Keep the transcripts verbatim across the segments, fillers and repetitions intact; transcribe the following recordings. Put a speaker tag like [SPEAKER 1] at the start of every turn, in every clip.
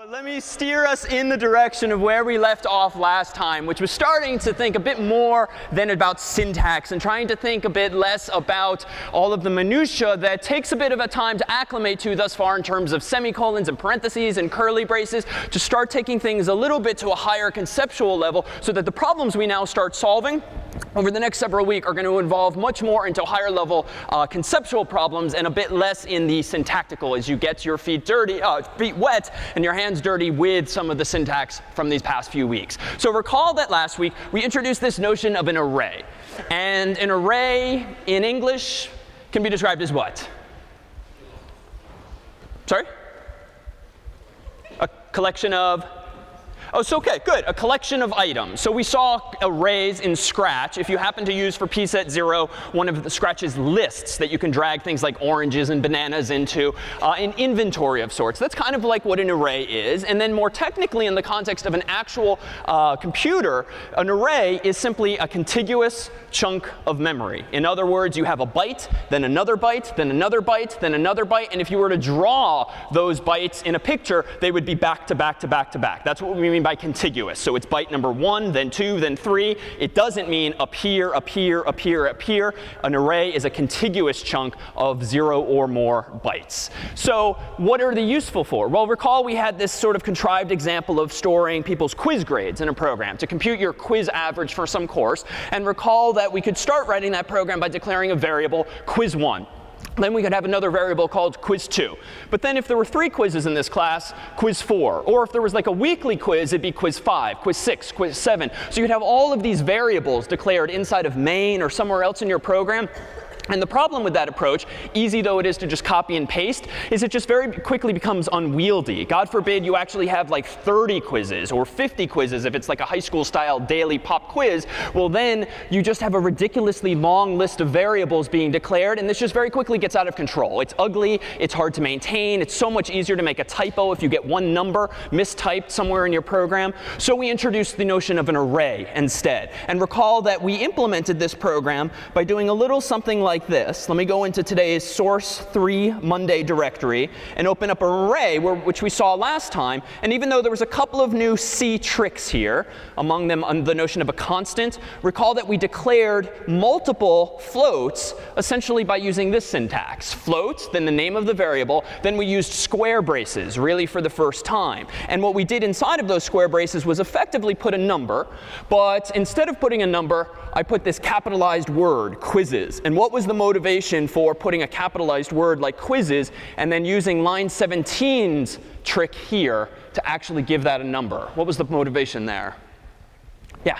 [SPEAKER 1] But let me steer us in the direction of where we left off last time, which was starting to think a bit more than about syntax and trying to think a bit less about all of the minutiae that takes a bit of a time to acclimate to thus far in terms of semicolons and parentheses and curly braces, to start taking things a little bit to a higher conceptual level so that the problems we now start solving over the next several weeks are going to involve much more into higher level uh, conceptual problems and a bit less in the syntactical as you get your feet dirty, uh, feet wet and your hands dirty with some of the syntax from these past few weeks. So recall that last week we introduced this notion of an array. And an array in English can be described as what? Sorry? A collection of? Oh, so OK, good. A collection of items. So we saw arrays in Scratch. If you happen to use for p set zero one of the Scratch's lists that you can drag things like oranges and bananas into, uh, an inventory of sorts. That's kind of like what an array is. And then more technically, in the context of an actual uh, computer, an array is simply a contiguous chunk of memory. In other words, you have a byte, then another byte, then another byte, then another byte. And if you were to draw those bytes in a picture, they would be back to back to back to back. That's what we mean by contiguous. So it's byte number one, then two, then three. It doesn't mean up here, up here, up here, up here. An array is a contiguous chunk of zero or more bytes. So what are they useful for? Well, recall we had this sort of contrived example of storing people's quiz grades in a program to compute your quiz average for some course. And recall that we could start writing that program by declaring a variable quiz one. Then we could have another variable called quiz two. But then if there were three quizzes in this class, quiz four. Or if there was like a weekly quiz, it'd be quiz five, quiz six, quiz seven. So you'd have all of these variables declared inside of main or somewhere else in your program. And the problem with that approach, easy though it is to just copy and paste, is it just very quickly becomes unwieldy. God forbid you actually have like thirty quizzes or fifty quizzes if it's like a high school style daily pop quiz. Well, then you just have a ridiculously long list of variables being declared, and this just very quickly gets out of control. It's ugly, it's hard to maintain, it's so much easier to make a typo if you get one number mistyped somewhere in your program. So we introduced the notion of an array instead. And recall that we implemented this program by doing a little something like like this. Let me go into today's source three Monday directory and open up an array, where, which we saw last time. And even though there was a couple of new C tricks here, among them um, the notion of a constant, recall that we declared multiple floats essentially by using this syntax. Float, then the name of the variable, then we used square braces, really for the first time. And what we did inside of those square braces was effectively put a number, but instead of putting a number, I put this capitalized word, quizzes. And what was the motivation for putting a capitalized word like quizzes and then using line seventeen's trick here to actually give that a number? What was the motivation there? Yeah.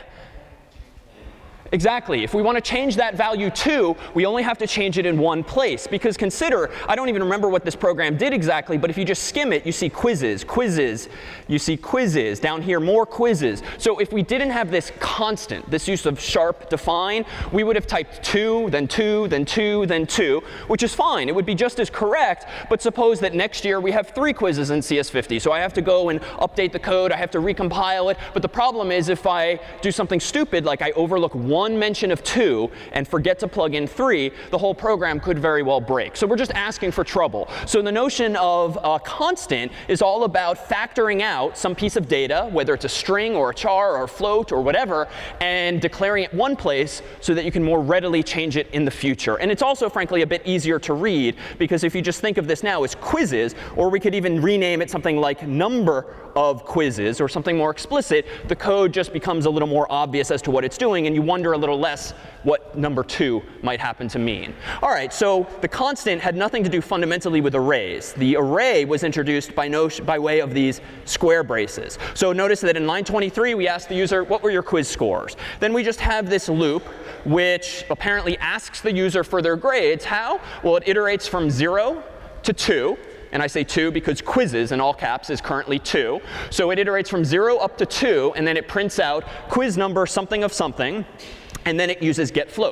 [SPEAKER 1] Exactly. If we want to change that value to, we only have to change it in one place. Because consider, I don't even remember what this program did exactly, but if you just skim it, you see quizzes, quizzes, you see quizzes. Down here, more quizzes. So if we didn't have this constant, this use of sharp define, we would have typed two, then two, then two, then two, which is fine. It would be just as correct. But suppose that next year we have three quizzes in C S fifty. So I have to go and update the code. I have to recompile it. But the problem is if I do something stupid, like I overlook one one mention of two and forget to plug in three, the whole program could very well break. So we're just asking for trouble. So the notion of a constant is all about factoring out some piece of data, whether it's a string or a char or a float or whatever, and declaring it one place so that you can more readily change it in the future. And it's also, frankly, a bit easier to read, because if you just think of this now as quizzes, or we could even rename it something like number of quizzes or something more explicit, the code just becomes a little more obvious as to what it's doing, and you wonder a little less what number two might happen to mean. All right, so the constant had nothing to do fundamentally with arrays. The array was introduced by, no, by way of these square braces. So notice that in line twenty-three, we asked the user, what were your quiz scores? Then we just have this loop, which apparently asks the user for their grades. How? Well, it iterates from zero to two. And I say two because quizzes, in all caps, is currently two. So it iterates from zero up to two, and then it prints out quiz number something of something, and then it uses getFloat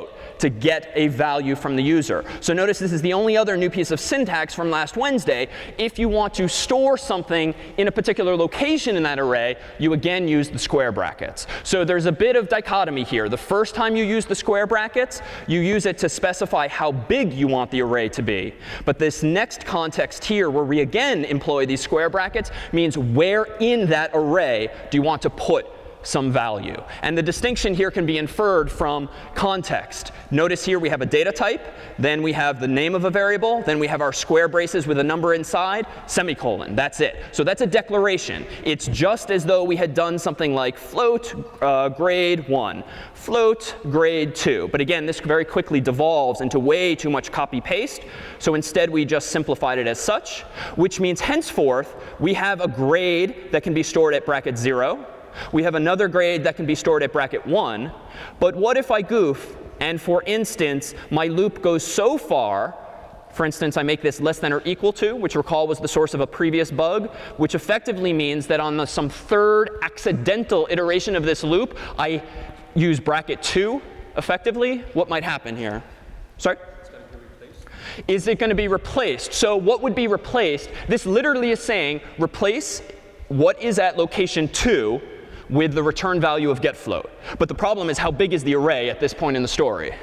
[SPEAKER 1] to get a value from the user. So notice this is the only other new piece of syntax from last Wednesday. If you want to store something in a particular location in that array, you again use the square brackets. So there's a bit of dichotomy here. The first time you use the square brackets, you use it to specify how big you want the array to be. But this next context here, where we again employ these square brackets, means where in that array do you want to put some value. And the distinction here can be inferred from context. Notice here we have a data type, then we have the name of a variable, then we have our square braces with a number inside, semicolon. That's it. So that's a declaration. It's just as though we had done something like float uh, grade one, float grade two. But again, this very quickly devolves into way too much copy paste. So instead we just simplified it as such, which means henceforth we have a grade that can be stored at bracket zero. We have another grade that can be stored at bracket one. But what if I goof and, for instance, my loop goes so far, for instance, I make this less than or equal to, which recall was the source of a previous bug, which effectively means that on the, some third accidental iteration of this loop, I use bracket two effectively. What might happen here? Sorry? Is it going to be replaced? So what would be replaced? This literally is saying replace what is at location two with the return value of getFloat. But the problem is, how big is the array at this point in the story?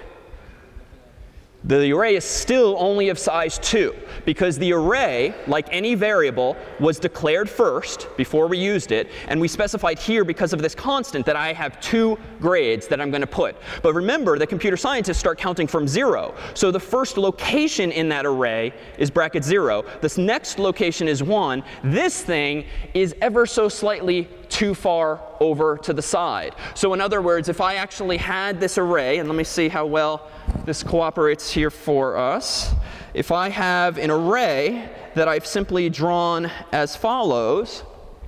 [SPEAKER 1] The array is still only of size two, because the array, like any variable, was declared first before we used it. And we specified here, because of this constant, that I have two grades that I'm going to put. But remember that computer scientists start counting from zero. So the first location in that array is bracket zero. This next location is one. This thing is ever so slightly too far over to the side. So in other words, if I actually had this array, and let me see how well this cooperates here for us. If I have an array that I've simply drawn as follows,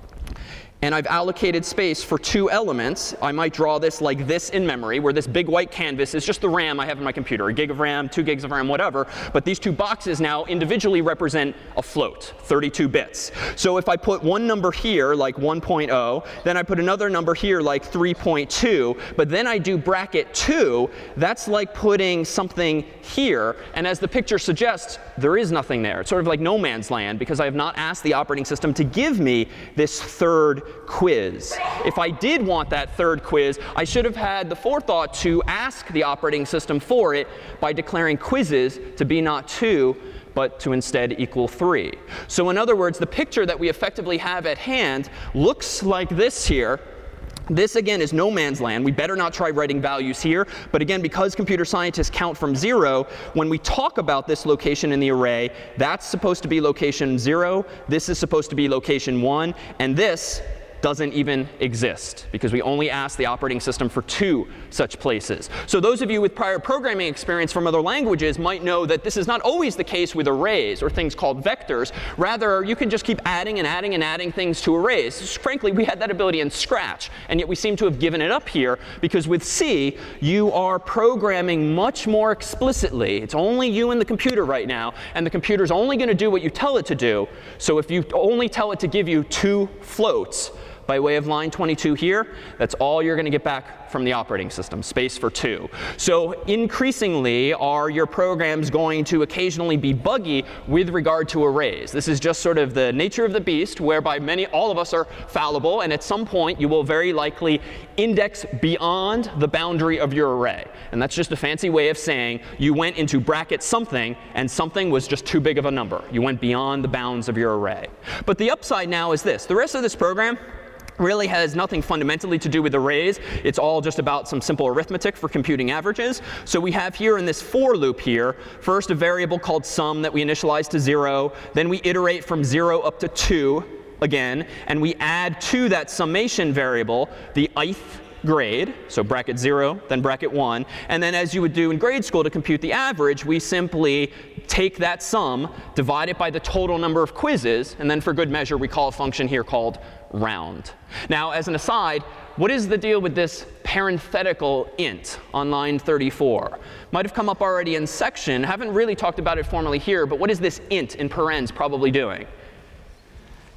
[SPEAKER 1] and I've allocated space for two elements, I might draw this like this in memory, where this big white canvas is just the RAM I have in my computer, a gig of RAM, two gigs of RAM, whatever. But these two boxes now individually represent a float, thirty-two bits. So if I put one number here, like one point zero, then I put another number here, like three point two, but then I do bracket two, that's like putting something here. And as the picture suggests, there is nothing there. It's sort of like no man's land, because I have not asked the operating system to give me this third quiz. If I did want that third quiz, I should have had the forethought to ask the operating system for it by declaring quizzes to be not two, but to instead equal three. So in other words, the picture that we effectively have at hand looks like this here. This, again, is no man's land. We better not try writing values here. But again, because computer scientists count from zero, when we talk about this location in the array, that's supposed to be location zero. This is supposed to be location one. And this doesn't even exist, because we only ask the operating system for two such places. So those of you with prior programming experience from other languages might know that this is not always the case with arrays or things called vectors. Rather, you can just keep adding and adding and adding things to arrays. Just, frankly, we had that ability in Scratch, and yet we seem to have given it up here, because with C, you are programming much more explicitly. It's only you and the computer right now, and the computer's only going to do what you tell it to do. So if you only tell it to give you two floats, by way of line twenty-two here, that's all you're going to get back from the operating system, space for two. So increasingly, are your programs going to occasionally be buggy with regard to arrays? This is just sort of the nature of the beast, whereby many, all of us are fallible, and at some point you will very likely index beyond the boundary of your array. And that's just a fancy way of saying you went into bracket something, and something was just too big of a number. You went beyond the bounds of your array. But the upside now is this. The rest of this program really has nothing fundamentally to do with arrays. It's all just about some simple arithmetic for computing averages. So we have here in this for loop here, first a variable called sum that we initialize to zero. Then we iterate from zero up to two again. And we add to that summation variable the ith grade, so bracket zero, then bracket one. And then as you would do in grade school to compute the average, we simply take that sum, divide it by the total number of quizzes, and then for good measure, we call a function here called round. Now, as an aside, what is the deal with this parenthetical int on line thirty-four? Might have come up already in section. Haven't really talked about it formally here, but what is this int in parens probably doing?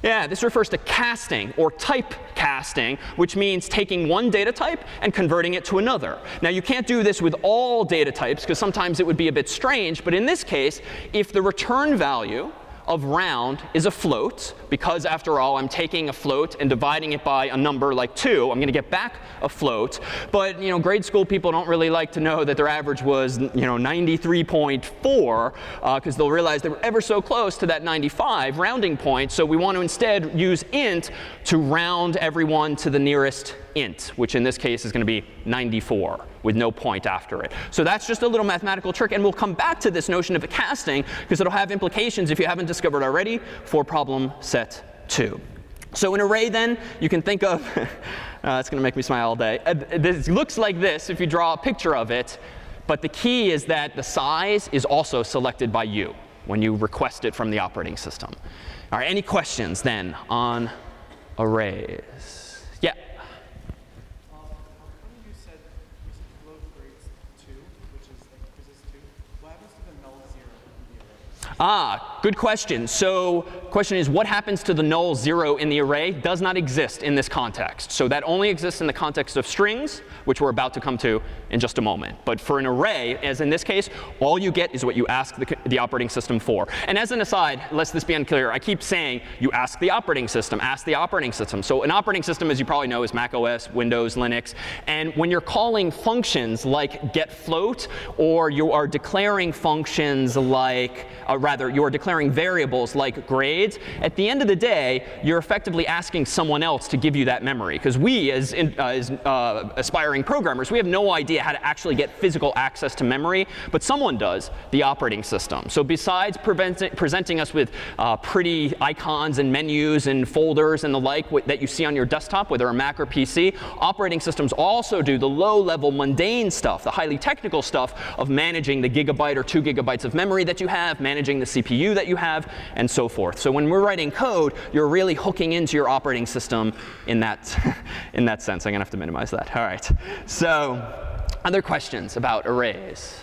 [SPEAKER 1] Yeah, this refers to casting or type casting, which means taking one data type and converting it to another. Now, you can't do this with all data types because sometimes it would be a bit strange. But in this case, if the return value of round is a float, because after all, I'm taking a float and dividing it by a number like two, I'm going to get back a float. But you know, grade school people don't really like to know that their average was you know ninety-three point four, because uh, they'll realize they were ever so close to that ninety-five rounding point. So we want to instead use int to round everyone to the nearest int, which in this case is going to be ninety-four with no point after it. So that's just a little mathematical trick. And we'll come back to this notion of a casting because it'll have implications, if you haven't discovered already, for problem set two. So an array, then, you can think of uh, it's going to make me smile all day. Uh, this looks like this if you draw a picture of it. But the key is that the size is also selected by you when you request it from the operating system. All right, any questions, then, on arrays? Yeah? Ah, good question. So question is, what happens to the null zero in the array does not exist in this context. So that only exists in the context of strings, which we're about to come to in just a moment. But for an array, as in this case, all you get is what you ask the, the operating system for. And as an aside, lest this be unclear, I keep saying you ask the operating system, ask the operating system. So an operating system, as you probably know, is Mac O S, Windows, Linux. And when you're calling functions like getFloat, or you are declaring functions like uh, rather, you're declaring variables like grades, at the end of the day, you're effectively asking someone else to give you that memory. Because we, as, in, uh, as uh, aspiring programmers, we have no idea how to actually get physical access to memory. But someone does, the operating system. So besides presenting us with uh, pretty icons and menus and folders and the like that you see on your desktop, whether a Mac or P C, operating systems also do the low-level mundane stuff, the highly technical stuff of managing the gigabyte or two gigabytes of memory that you have, managing the C P U that you have, and so forth. So when we're writing code, you're really hooking into your operating system in that, in that sense. I'm going to have to minimize that. All right. So other questions about arrays?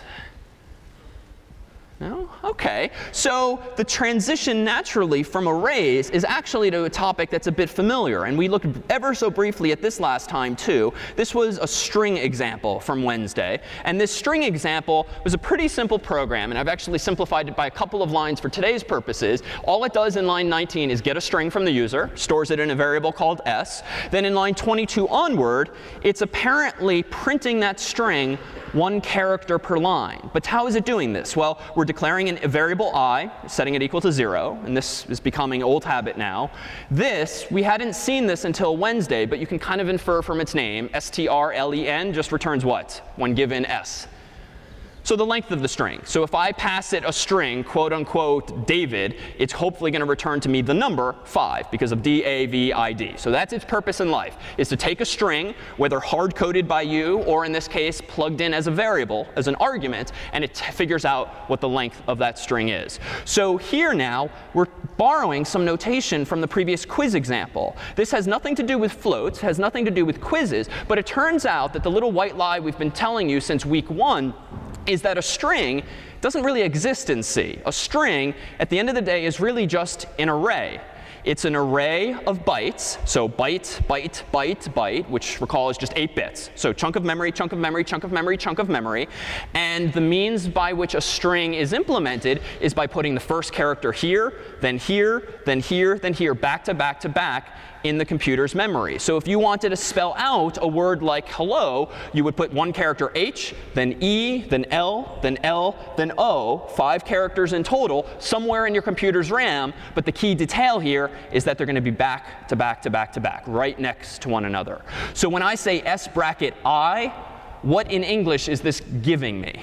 [SPEAKER 1] No? OK. So the transition naturally from arrays is actually to a topic that's a bit familiar. And we looked ever so briefly at this last time, too. This was a string example from Wednesday. And this string example was a pretty simple program. And I've actually simplified it by a couple of lines for today's purposes. All it does in line nineteen is get a string from the user, stores it in a variable called s. Then in line twenty-two onward, it's apparently printing that string one character per line. But how is it doing this? Well, we're declaring an, a variable I, setting it equal to zero. And this is becoming old habit now. This, we hadn't seen this until Wednesday, but you can kind of infer from its name. strlen just returns what when given s? So the length of the string. So if I pass it a string, quote unquote, David, it's hopefully going to return to me the number five because of D A V I D. So that's its purpose in life, is to take a string, whether hard-coded by you or in this case plugged in as a variable, as an argument, and it figures out what the length of that string is. So here now, we're borrowing some notation from the previous quiz example. This has nothing to do with floats, has nothing to do with quizzes, but it turns out that the little white lie we've been telling you since week one is that a string doesn't really exist in C. A string, at the end of the day, is really just an array. It's an array of bytes. So byte, byte, byte, byte, which recall is just eight bits. So chunk of memory, chunk of memory, chunk of memory, chunk of memory. And the means by which a string is implemented is by putting the first character here, then here, then here, then here, back to back to back in the computer's memory. So if you wanted to spell out a word like hello, you would put one character H, then E, then L, then L, then O, five characters in total, somewhere in your computer's RAM. But the key detail here is that they're going to be back to back to back to back, right next to one another. So when I say S bracket I, what in English is this giving me?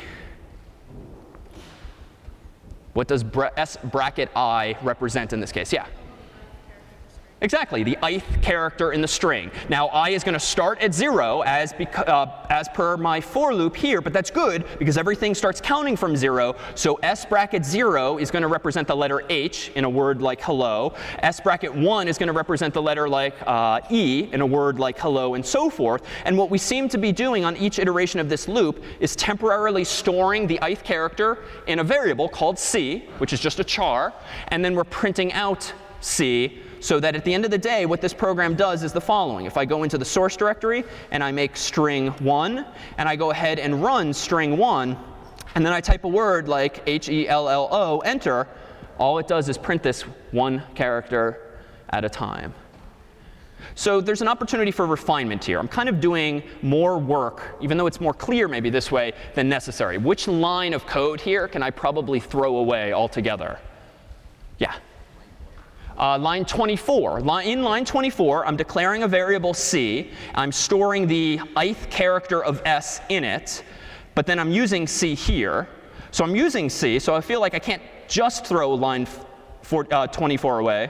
[SPEAKER 1] What does bra- S bracket I represent in this case? Yeah. Exactly, the ith character in the string. Now, I is going to start at zero as, uh, as per my for loop here, but that's good because everything starts counting from zero. So S bracket zero is going to represent the letter H in a word like hello. S bracket one is going to represent the letter like uh, E in a word like hello, and so forth. And what we seem to be doing on each iteration of this loop is temporarily storing the ith character in a variable called C, which is just a char, and then we're printing out C so that at the end of the day, what this program does is the following. If I go into the source directory and I make string one, and I go ahead and run string one, and then I type a word like H E L L O, enter, all it does is print this one character at a time. So there's an opportunity for refinement here. I'm kind of doing more work, even though it's more clear maybe this way than necessary. Which line of code here can I probably throw away altogether? Yeah. Uh, line twenty-four. In line twenty-four, I'm declaring a variable c. I'm storing the ith character of s in it. But then I'm using c here. So I'm using c. So I feel like I can't just throw line four, uh, twenty-four away.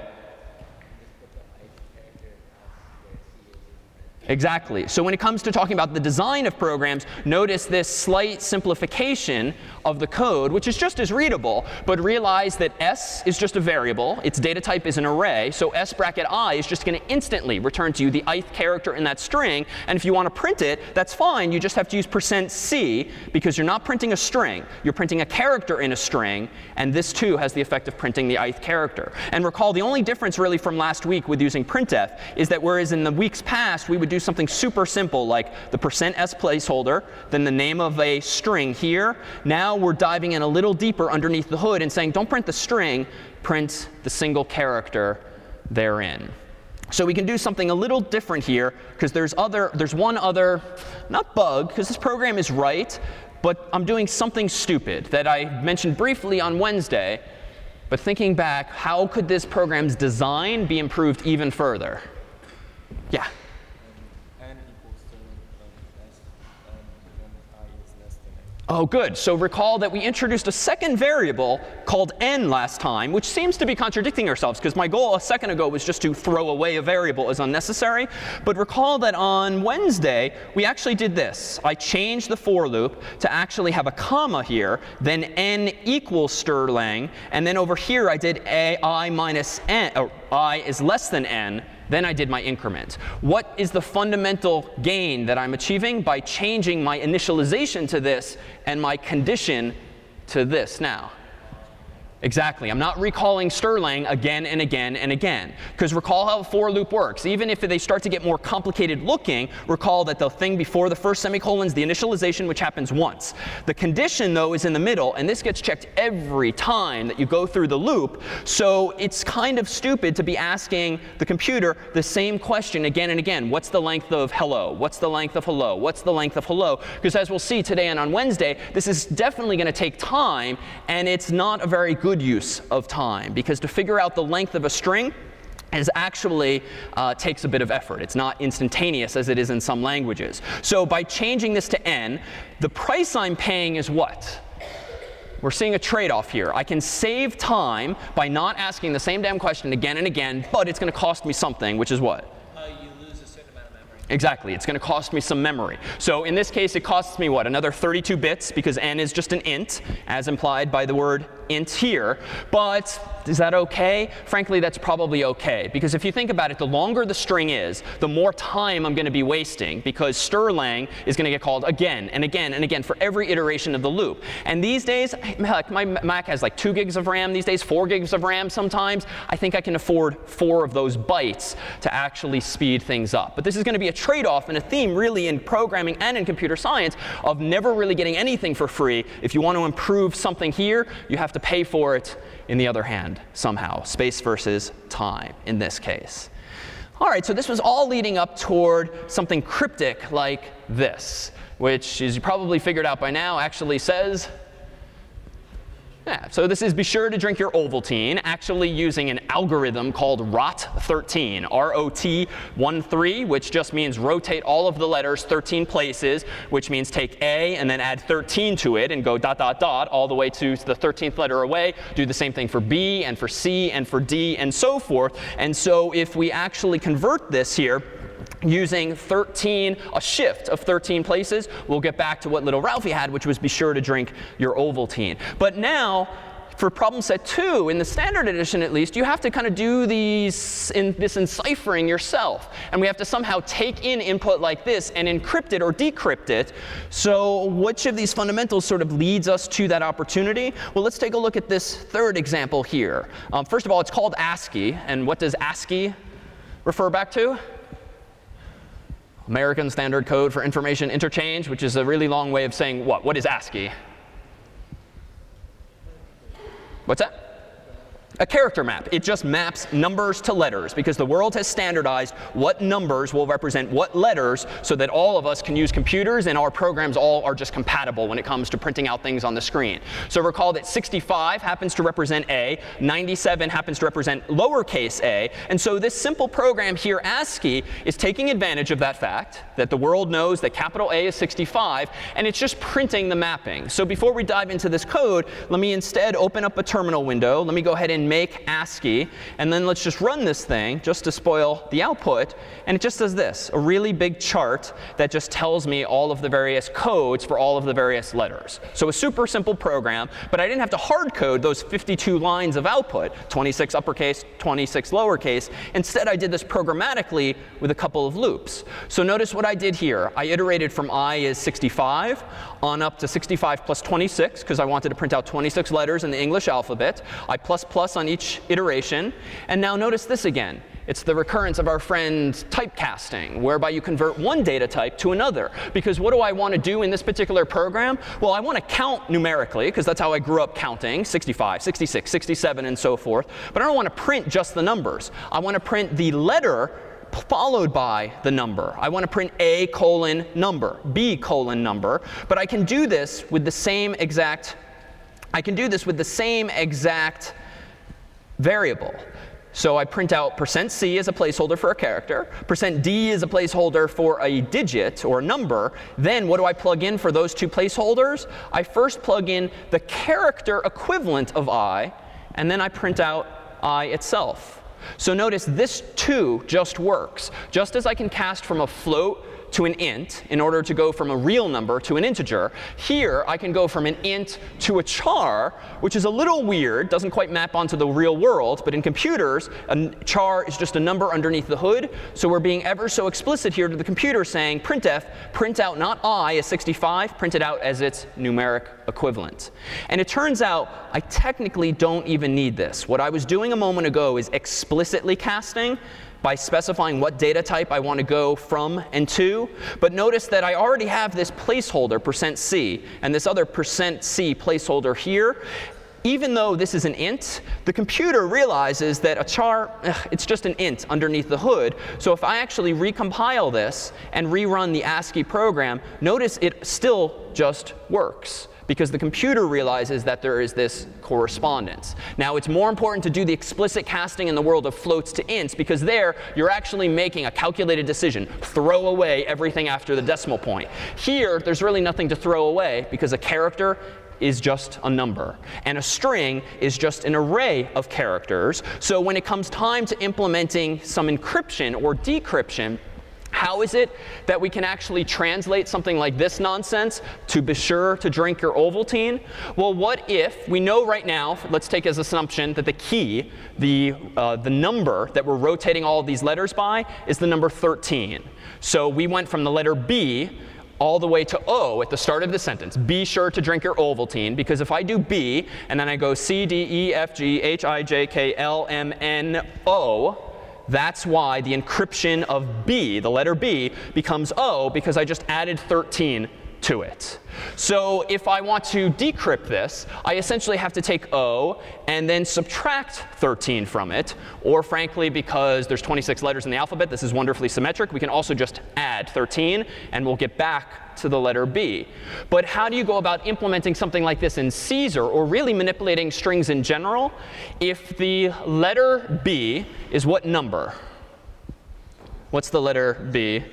[SPEAKER 1] Exactly. So when it comes to talking about the design of programs, notice this slight simplification of the code, which is just as readable, but realize that s is just a variable. Its data type is an array. So s bracket I is just going to instantly return to you the ith character in that string. And if you want to print it, that's fine. You just have to use percent %c because you're not printing a string. You're printing a character in a string. And this, too, has the effect of printing the ith character. And recall, the only difference really from last week with using printf is that whereas in the weeks past we would do something super simple like the percent %s placeholder, then the name of a string here. Now we're diving in a little deeper underneath the hood and saying, don't print the string, print the single character therein. So we can do something a little different here because there's other, there's one other, not bug, because this program is right, but I'm doing something stupid that I mentioned briefly on Wednesday. But thinking back, how could this program's design be improved even further? Yeah. Oh, good. So recall that we introduced a second variable called n last time, which seems to be contradicting ourselves, because my goal a second ago was just to throw away a variable as unnecessary. But recall that on Wednesday, we actually did this. I changed the for loop to actually have a comma here, then n equals Sterling, and then over here I did a I minus n, or I is less than n. Then I did my increment. What is the fundamental gain that I'm achieving? By changing my initialization to this and my condition to this now. Exactly. I'm not recalling Sterling again and again and again. Because recall how a for loop works. Even if they start to get more complicated looking, recall that the thing before the first semicolon is the initialization, which happens once. The condition, though, is in the middle. And this gets checked every time that you go through the loop. So it's kind of stupid to be asking the computer the same question again and again. What's the length of hello? What's the length of hello? What's the length of hello? Because as we'll see today and on Wednesday, this is definitely going to take time. And it's not a very good use of time, because to figure out the length of a string is actually uh, takes a bit of effort. It's not instantaneous as it is in some languages. So by changing this to n, the price I'm paying is what? We're seeing a trade-off here. I can save time by not asking the same damn question again and again, but it's going to cost me something, which is what? Exactly. It's going to cost me some memory. So in this case, it costs me what? Another thirty-two bits, because n is just an int, as implied by the word int here. But is that OK? Frankly, that's probably OK. Because if you think about it, the longer the string is, the more time I'm going to be wasting, because Sterling is going to get called again and again and again for every iteration of the loop. And these days, heck, my Mac has like two gigs of RAM these days, four gigs of RAM sometimes. I think I can afford four of those bytes to actually speed things up. But this is going to be a trade-off and a theme really in programming and in computer science of never really getting anything for free. If you want to improve something here, you have to pay for it in the other hand somehow. Space versus time in this case. All right, so this was all leading up toward something cryptic like this, which, as you probably figured out by now, actually says, yeah, so this is be sure to drink your Ovaltine, actually using an algorithm called R O T thirteen, R O T thirteen, which just means rotate all of the letters thirteen places, which means take A and then add thirteen to it and go dot, dot, dot all the way to the thirteenth letter away. Do the same thing for B and for C and for D and so forth. And so if we actually convert this here, using thirteen, a shift of thirteen places, we'll get back to what little Ralphie had, which was be sure to drink your Ovaltine. But now, for problem set two, in the standard edition at least, you have to kind of do these in this enciphering yourself. And we have to somehow take in input like this and encrypt it or decrypt it. So which of these fundamentals sort of leads us to that opportunity? Well, let's take a look at this third example here. Um, first of all, it's called ASCII. And what does ASCII refer back to? American Standard Code for Information Interchange, which is a really long way of saying what? What is ASCII? What's that? A character map. It just maps numbers to letters because the world has standardized what numbers will represent what letters so that all of us can use computers and our programs all are just compatible when it comes to printing out things on the screen. So recall that sixty-five happens to represent A, ninety-seven happens to represent lowercase a, and so this simple program here, ASCII, is taking advantage of that fact that the world knows that capital A is sixty-five, and it's just printing the mapping. So before we dive into this code, let me instead open up a terminal window. Let me go ahead and make ASCII, and then let's just run this thing just to spoil the output. And it just does this, a really big chart that just tells me all of the various codes for all of the various letters. So a super simple program, but I didn't have to hard code those fifty-two lines of output, twenty-six uppercase, twenty-six lowercase. Instead, I did this programmatically with a couple of loops. So notice what I did here. I iterated from I is sixty-five on up to sixty-five plus twenty-six, because I wanted to print out twenty-six letters in the English alphabet. I plus plus on each iteration. And now notice this again. It's the recurrence of our friend typecasting, whereby you convert one data type to another. Because what do I want to do in this particular program? Well, I want to count numerically, because that's how I grew up counting, sixty-five, sixty-six, sixty-seven, and so forth. But I don't want to print just the numbers. I want to print the letter followed by the number. I want to print A colon number, B colon number. But I can do this with the same exact, I can do this with the same exact variable. So I print out percent C as a placeholder for a character, percent D as a placeholder for a digit or a number. Then what do I plug in for those two placeholders? I first plug in the character equivalent of I, and then I print out I itself. So notice this too just works. Just as I can cast from a float to an int in order to go from a real number to an integer, here I can go from an int to a char, which is a little weird, doesn't quite map onto the real world. But in computers, a char is just a number underneath the hood. So we're being ever so explicit here to the computer saying, printf, print out not I as sixty-five, print it out as its numeric equivalent. And it turns out I technically don't even need this. What I was doing a moment ago is explicitly casting by specifying what data type I want to go from and to. But notice that I already have this placeholder, percent C, and this other percent C placeholder here. Even though this is an int, the computer realizes that a char, ugh, it's just an int underneath the hood. So if I actually recompile this and rerun the ASCII program, notice it still just works, because the computer realizes that there is this correspondence. Now, it's more important to do the explicit casting in the world of floats to ints, because there you're actually making a calculated decision. Throw away everything after the decimal point. Here, there's really nothing to throw away, because a character is just a number, and a string is just an array of characters. So when it comes time to implementing some encryption or decryption, how is it that we can actually translate something like this nonsense to be sure to drink your Ovaltine? Well, what if we know right now, let's take as assumption that the key, the, uh, the number that we're rotating all of these letters by, is the number thirteen. So we went from the letter B all the way to O at the start of the sentence. Be sure to drink your Ovaltine, because if I do B, and then I go C, D, E, F, G, H, I, J, K, L, M, N, O, that's why the encryption of B, the letter B, becomes O, because I just added thirteen to it. So if I want to decrypt this, I essentially have to take O and then subtract thirteen from it. Or frankly, because there's twenty-six letters in the alphabet, this is wonderfully symmetric, we can also just add thirteen, and we'll get back to the letter B. But how do you go about implementing something like this in Caesar, or really manipulating strings in general, if the letter B is what number? What's the letter B?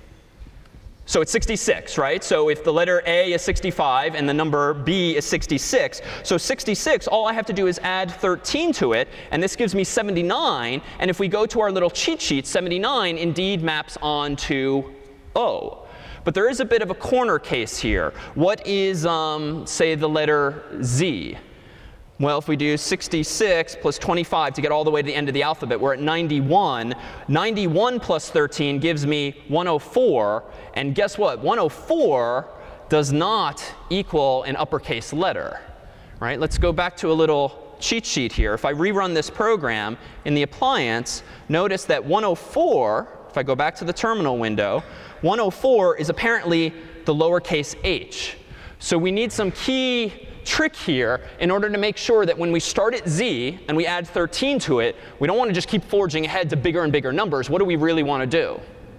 [SPEAKER 1] So it's sixty-six, right? So if the letter A is sixty-five and the number B is sixty-six, so sixty-six, all I have to do is add thirteen to it, and this gives me seventy-nine. And if we go to our little cheat sheet, seventy-nine indeed maps onto O. But there is a bit of a corner case here. What is, um, say, the letter Z? Well, if we do sixty-six plus twenty-five to get all the way to the end of the alphabet, we're at ninety-one. ninety-one plus thirteen gives me one hundred four. And guess what? one hundred four does not equal an uppercase letter. Right? Let's go back to a little cheat sheet here. If I rerun this program in the appliance, notice that one hundred four, if I go back to the terminal window, one hundred four is apparently the lowercase h. So we need some key trick here in order to make sure that when we start at z and we add thirteen to it, we don't want to just keep forging ahead to bigger and bigger numbers. What do we really want to do?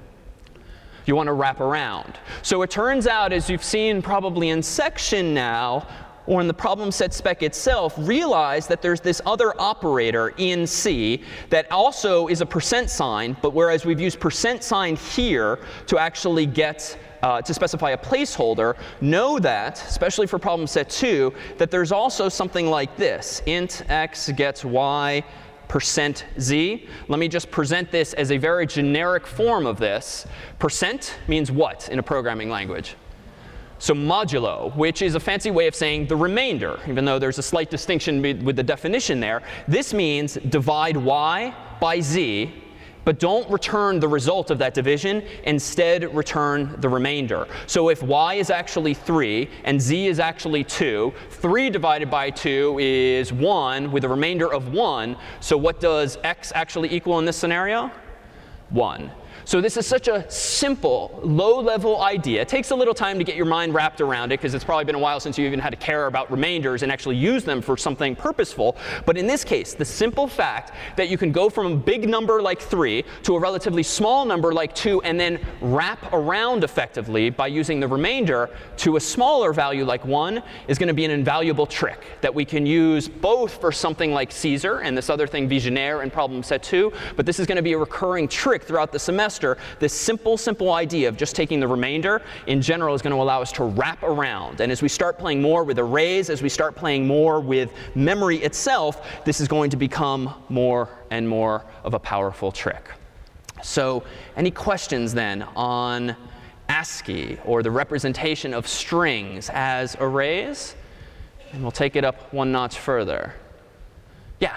[SPEAKER 1] You want to wrap around. So it turns out, as you've seen probably in section now, or in the problem set spec itself, realize that there's this other operator in C that also is a percent sign, but whereas we've used percent sign here to actually get uh, to specify a placeholder, know that, especially for problem set two, that there's also something like this. Int x gets y percent z. Let me just present this as a very generic form of this. Percent means what in a programming language? So modulo, which is a fancy way of saying the remainder, even though there's a slight distinction with the definition there. This means divide y by z, but don't return the result of that division. Instead, return the remainder. So if y is actually three and z is actually two, three divided by two is one with a remainder of one. So what does x actually equal in this scenario? one. So this is such a simple, low-level idea. It takes a little time to get your mind wrapped around it, because it's probably been a while since you even had to care about remainders and actually use them for something purposeful. But in this case, the simple fact that you can go from a big number like three to a relatively small number like two and then wrap around effectively by using the remainder to a smaller value like one is going to be an invaluable trick that we can use both for something like Caesar and this other thing, Vigenère, and problem set two. But this is going to be a recurring trick throughout the semester. This simple, simple idea of just taking the remainder in general is going to allow us to wrap around. And as we start playing more with arrays, as we start playing more with memory itself, this is going to become more and more of a powerful trick. So any questions then on ASCII or the representation of strings as arrays? And we'll take it up one notch further. Yeah?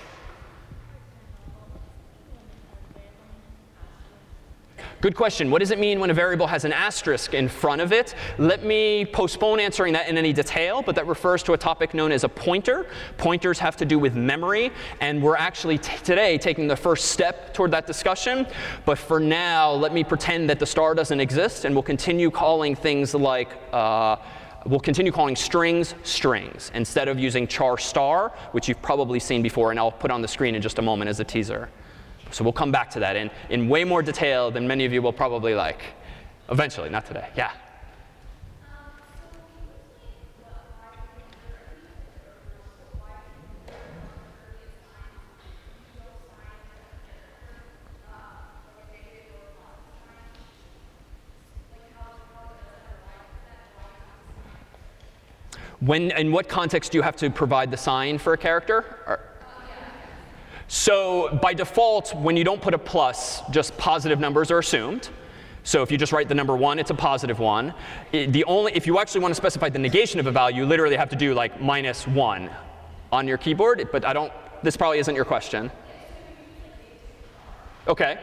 [SPEAKER 1] Good question. What does it mean when a variable has an asterisk in front of it? Let me postpone answering that in any detail, but that refers to a topic known as a pointer. Pointers have to do with memory, and we're actually t today taking the first step toward that discussion. But for now, let me pretend that the star doesn't exist, and we'll continue calling things like uh, We'll continue calling strings strings instead of using char star, which you've probably seen before, and I'll put on the screen in just a moment as a teaser. So we'll come back to that in, in way more detail than many of you will probably like. Eventually, not today. Yeah? When, in what context do you have to provide the sign for a character? Or, So by default, when you don't put a plus, just positive numbers are assumed. So if you just write the number one, it's a positive one. It, the only, if you actually want to specify the negation of a value, you literally have to do like minus one on your keyboard. But I don't, this probably isn't your question. OK.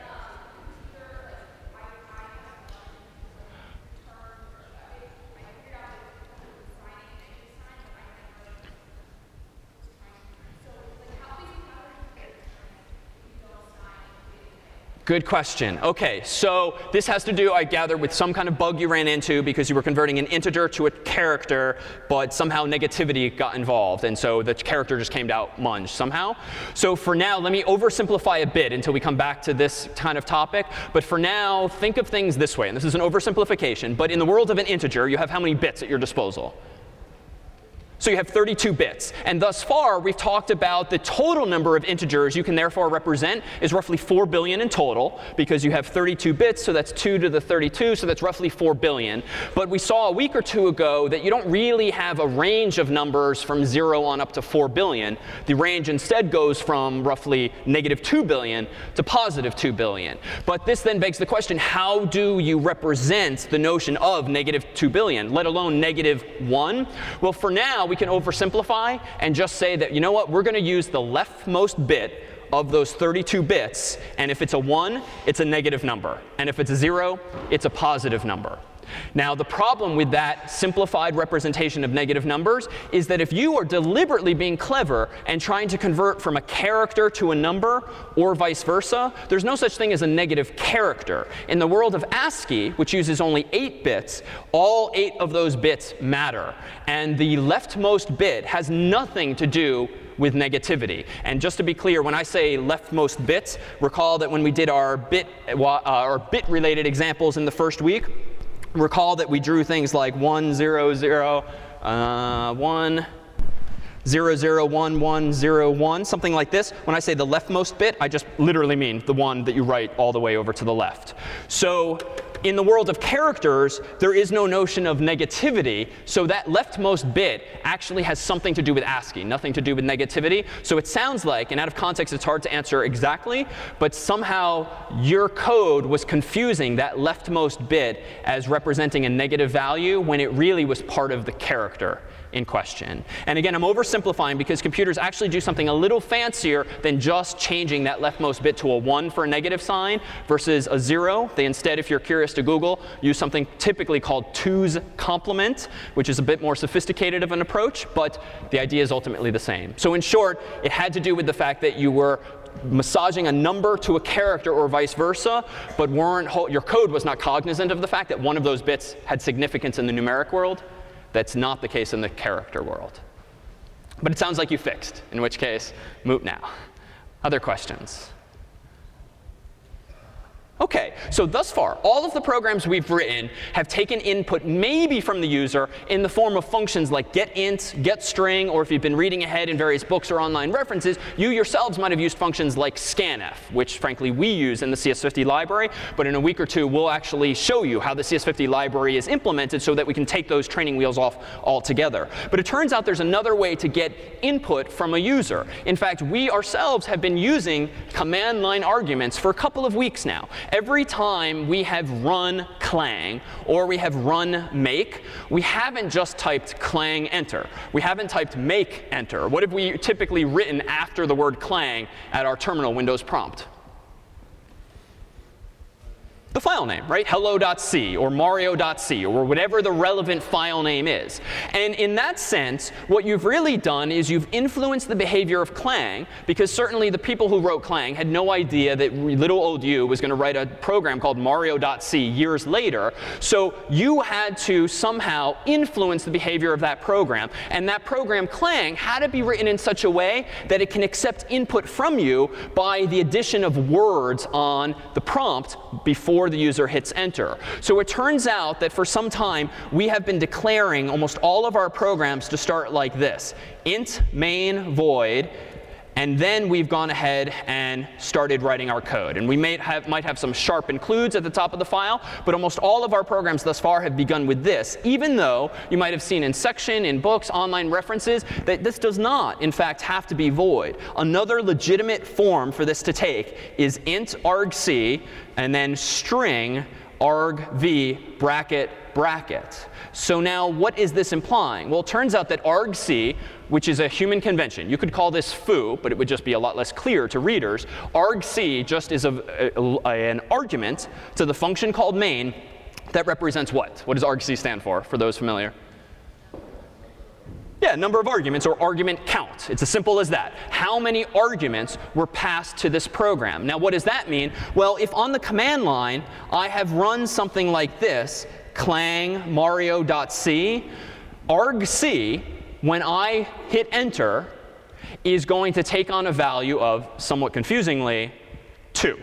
[SPEAKER 1] Good question. OK, so this has to do, I gather, with some kind of bug you ran into because you were converting an integer to a character, but somehow negativity got involved. And so the character just came out munged somehow. So for now, let me oversimplify a bit until we come back to this kind of topic. But for now, think of things this way. And this is an oversimplification. But in the world of an integer, you have how many bits at your disposal? So you have thirty-two bits. And thus far, we've talked about the total number of integers you can therefore represent is roughly four billion in total, because you have thirty-two bits, so that's two to the thirty-two, so that's roughly four billion. But we saw a week or two ago that you don't really have a range of numbers from zero on up to four billion. The range instead goes from roughly negative two billion to positive two billion. But this then begs the question, how do you represent the notion of negative two billion, let alone negative one? Well, for now, we can oversimplify and just say that, you know what, we're going to use the leftmost bit of those thirty-two bits, and if it's a one, it's a negative number. And if it's a zero, it's a positive number. Now, the problem with that simplified representation of negative numbers is that if you are deliberately being clever and trying to convert from a character to a number, or vice versa, there's no such thing as a negative character. In the world of ASCII, which uses only eight bits, all eight of those bits matter. And the leftmost bit has nothing to do with negativity. And just to be clear, when I say leftmost bits, recall that when we did our bit, uh, our bit-related examples in the first week, recall that we drew things like one, zero, zero, uh, one, zero, zero, one, one, zero, one, something like this. When I say the leftmost bit, I just literally mean the one that you write all the way over to the left. So in the world of characters, there is no notion of negativity. So that leftmost bit actually has something to do with ASCII, nothing to do with negativity. So it sounds like, and out of context, it's hard to answer exactly, but somehow your code was confusing that leftmost bit as representing a negative value when it really was part of the character in question. And again, I'm oversimplifying because computers actually do something a little fancier than just changing that leftmost bit to a one for a negative sign versus a zero. They instead, if you're curious to Google, use something typically called two's complement, which is a bit more sophisticated of an approach, but the idea is ultimately the same. So in short, it had to do with the fact that you were massaging a number to a character or vice versa, but weren't your code was not cognizant of the fact that one of those bits had significance in the numeric world. That's not the case in the character world. But it sounds like you fixed, in which case, moot now. Other questions? OK, so thus far, all of the programs we've written have taken input maybe from the user in the form of functions like getInt, getString, or if you've been reading ahead in various books or online references, you yourselves might have used functions like scanf, which frankly we use in the C S fifty library. But in a week or two, we'll actually show you how the C S fifty library is implemented so that we can take those training wheels off altogether. But it turns out there's another way to get input from a user. In fact, we ourselves have been using command line arguments for a couple of weeks now. Every time we have run clang or we have run make, we haven't just typed clang enter. We haven't typed make enter. What have we typically written after the word clang at our terminal Windows prompt? The file name, right? hello.c or mario.c or whatever the relevant file name is. And in that sense, what you've really done is you've influenced the behavior of Clang, because certainly the people who wrote Clang had no idea that little old you was going to write a program called mario.c years later. So you had to somehow influence the behavior of that program. And that program, Clang, had to be written in such a way that it can accept input from you by the addition of words on the prompt before the user hits enter. So it turns out that for some time, we have been declaring almost all of our programs to start like this: int main void. And then we've gone ahead and started writing our code. And we may have, might have some sharp includes at the top of the file, but almost all of our programs thus far have begun with this, even though you might have seen in section, in books, online references, that this does not, in fact, have to be void. Another legitimate form for this to take is int argc and then string argv bracket bracket. So now what is this implying? Well, it turns out that argc, which is a human convention, you could call this foo, but it would just be a lot less clear to readers. Argc just is a, a, a, an argument to the function called main that represents what? What does argc stand for, for those familiar? Yeah, number of arguments, or argument count. It's as simple as that. How many arguments were passed to this program? Now, what does that mean? Well, if on the command line I have run something like this, clang mario.c, argc, when I hit enter, is going to take on a value of, somewhat confusingly, two.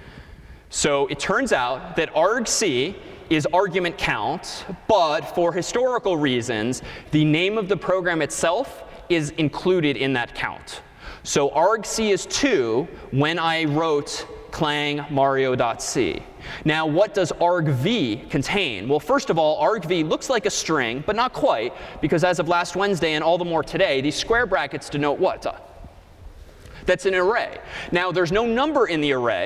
[SPEAKER 1] So it turns out that argc is argument count, but for historical reasons, the name of the program itself is included in that count. So argc is two when I wrote clang mario.c. Now, what does argv contain? Well, first of all, argv looks like a string, but not quite, because as of last Wednesday and all the more today, these square brackets denote what? That's an array. Now, there's no number in the array.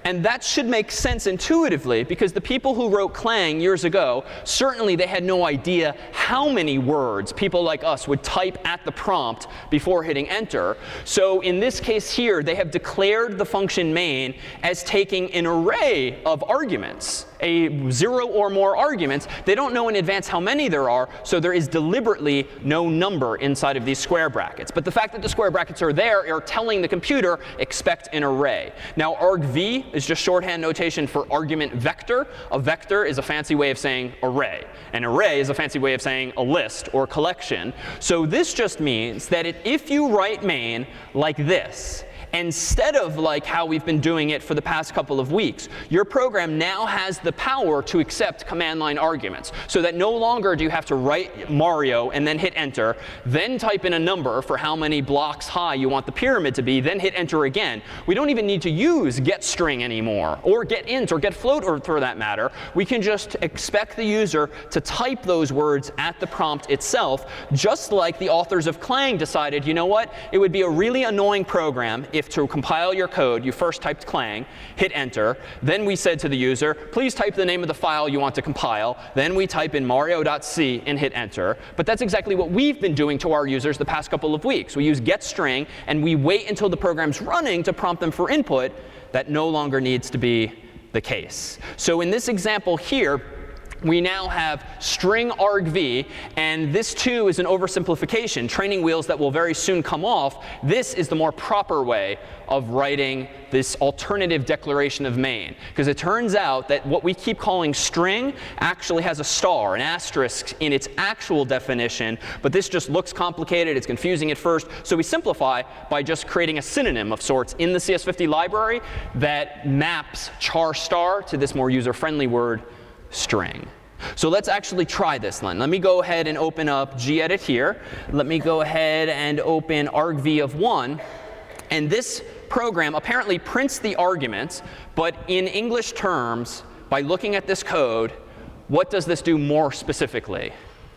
[SPEAKER 1] And that should make sense intuitively, because the people who wrote Clang years ago, certainly they had no idea how many words people like us would type at the prompt before hitting enter. So in this case here, they have declared the function main as taking an array of arguments, a zero or more arguments. They don't know in advance how many there are, so there is deliberately no number inside of these square brackets. But the fact that the square brackets are there are telling the computer, expect an array. Now, argv is just shorthand notation for argument vector. A vector is a fancy way of saying array. An array is a fancy way of saying a list or collection. So this just means that it, if you write main like this, instead of like how we've been doing it for the past couple of weeks, your program now has the power to accept command line arguments, so that no longer do you have to write Mario and then hit enter, then type in a number for how many blocks high you want the pyramid to be, then hit enter again. We don't even need to use getString anymore, or getInt, or getFloat, or for that matter. We can just expect the user to type those words at the prompt itself, just like the authors of Clang decided, you know what, it would be a really annoying program if to compile your code, you first typed Clang, hit enter. Then we said to the user, please type the name of the file you want to compile. Then we type in mario.c and hit enter. But that's exactly what we've been doing to our users the past couple of weeks. We use getString, and we wait until the program's running to prompt them for input. That no longer needs to be the case. So in this example here, we now have string argv, and this too is an oversimplification, training wheels that will very soon come off. This is the more proper way of writing this alternative declaration of main, because it turns out that what we keep calling string actually has a star, an asterisk in its actual definition, but this just looks complicated, it's confusing at first, so we simplify by just creating a synonym of sorts in the C S fifty library that maps char star to this more user-friendly word, string. So let's actually try this then. Let me go ahead and open up gedit here. Let me go ahead and open argv of one. And this program apparently prints the arguments, but in English terms, by looking at this code, what does this do more specifically?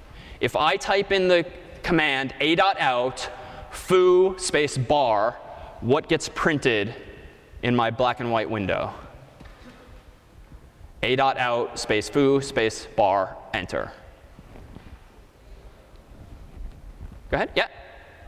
[SPEAKER 1] If I type in the command a.out foo space bar, what gets printed in my black and white window? A.out space foo space bar enter. Go ahead. Yeah.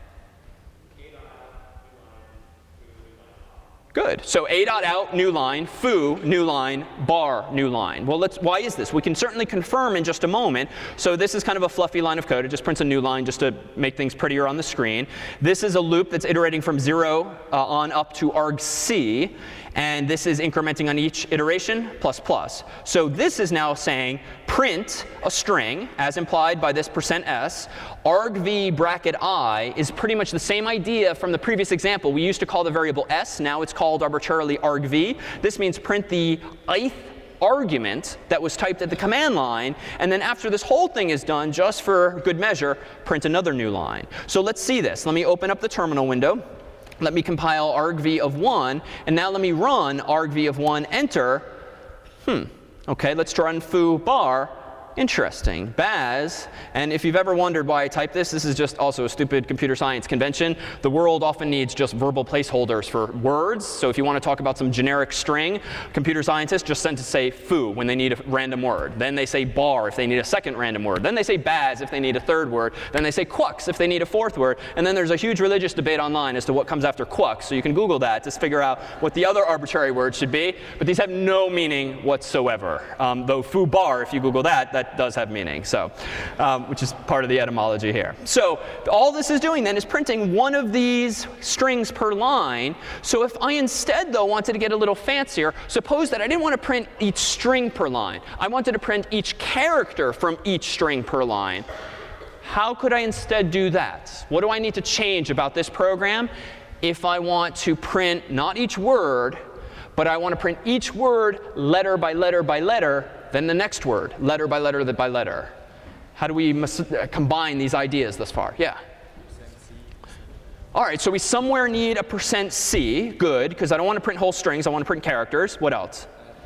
[SPEAKER 1] Good. So a.out, new line, foo, new line, bar, new line. Well, let's, why is this? We can certainly confirm in just a moment. So this is kind of a fluffy line of code. It just prints a new line just to make things prettier on the screen. This is a loop that's iterating from zero uh, on up to argc. And this is incrementing on each iteration, plus plus. So this is now saying print a string, as implied by this percent %s. argv bracket I is pretty much the same idea from the previous example. We used to call the variable s. Now it's called arbitrarily argv. This means print the ith argument that was typed at the command line. And then after this whole thing is done, just for good measure, print another new line. So let's see this. Let me open up the terminal window. Let me compile argv of one, and now let me run argv of one, enter. Hmm. OK, let's run foo bar. Interesting. Baz, and if you've ever wondered why I type this, this is just also a stupid computer science convention. The world often needs just verbal placeholders for words. So if you want to talk about some generic string, computer scientists just tend to say foo when they need a random word. Then they say bar if they need a second random word. Then they say baz if they need a third word. Then they say quux if they need a fourth word. And then there's a huge religious debate online as to what comes after quux. So you can Google that to figure out what the other arbitrary words should be. But these have no meaning whatsoever. Um, though foo bar, if you Google that, that does have meaning, so um, which is part of the etymology here. So all this is doing then is printing one of these strings per line. So if I instead, though, wanted to get a little fancier, suppose that I didn't want to print each string per line. I wanted to print each character from each string per line. How could I instead do that? What do I need to change about this program if I want to print not each word, but I want to print each word letter by letter by letter, then the next word, letter by letter by letter? How do we combine these ideas thus far? Yeah? All right, so we somewhere need a percent %c. Good, because I don't want to print whole strings. I want to print characters. What else?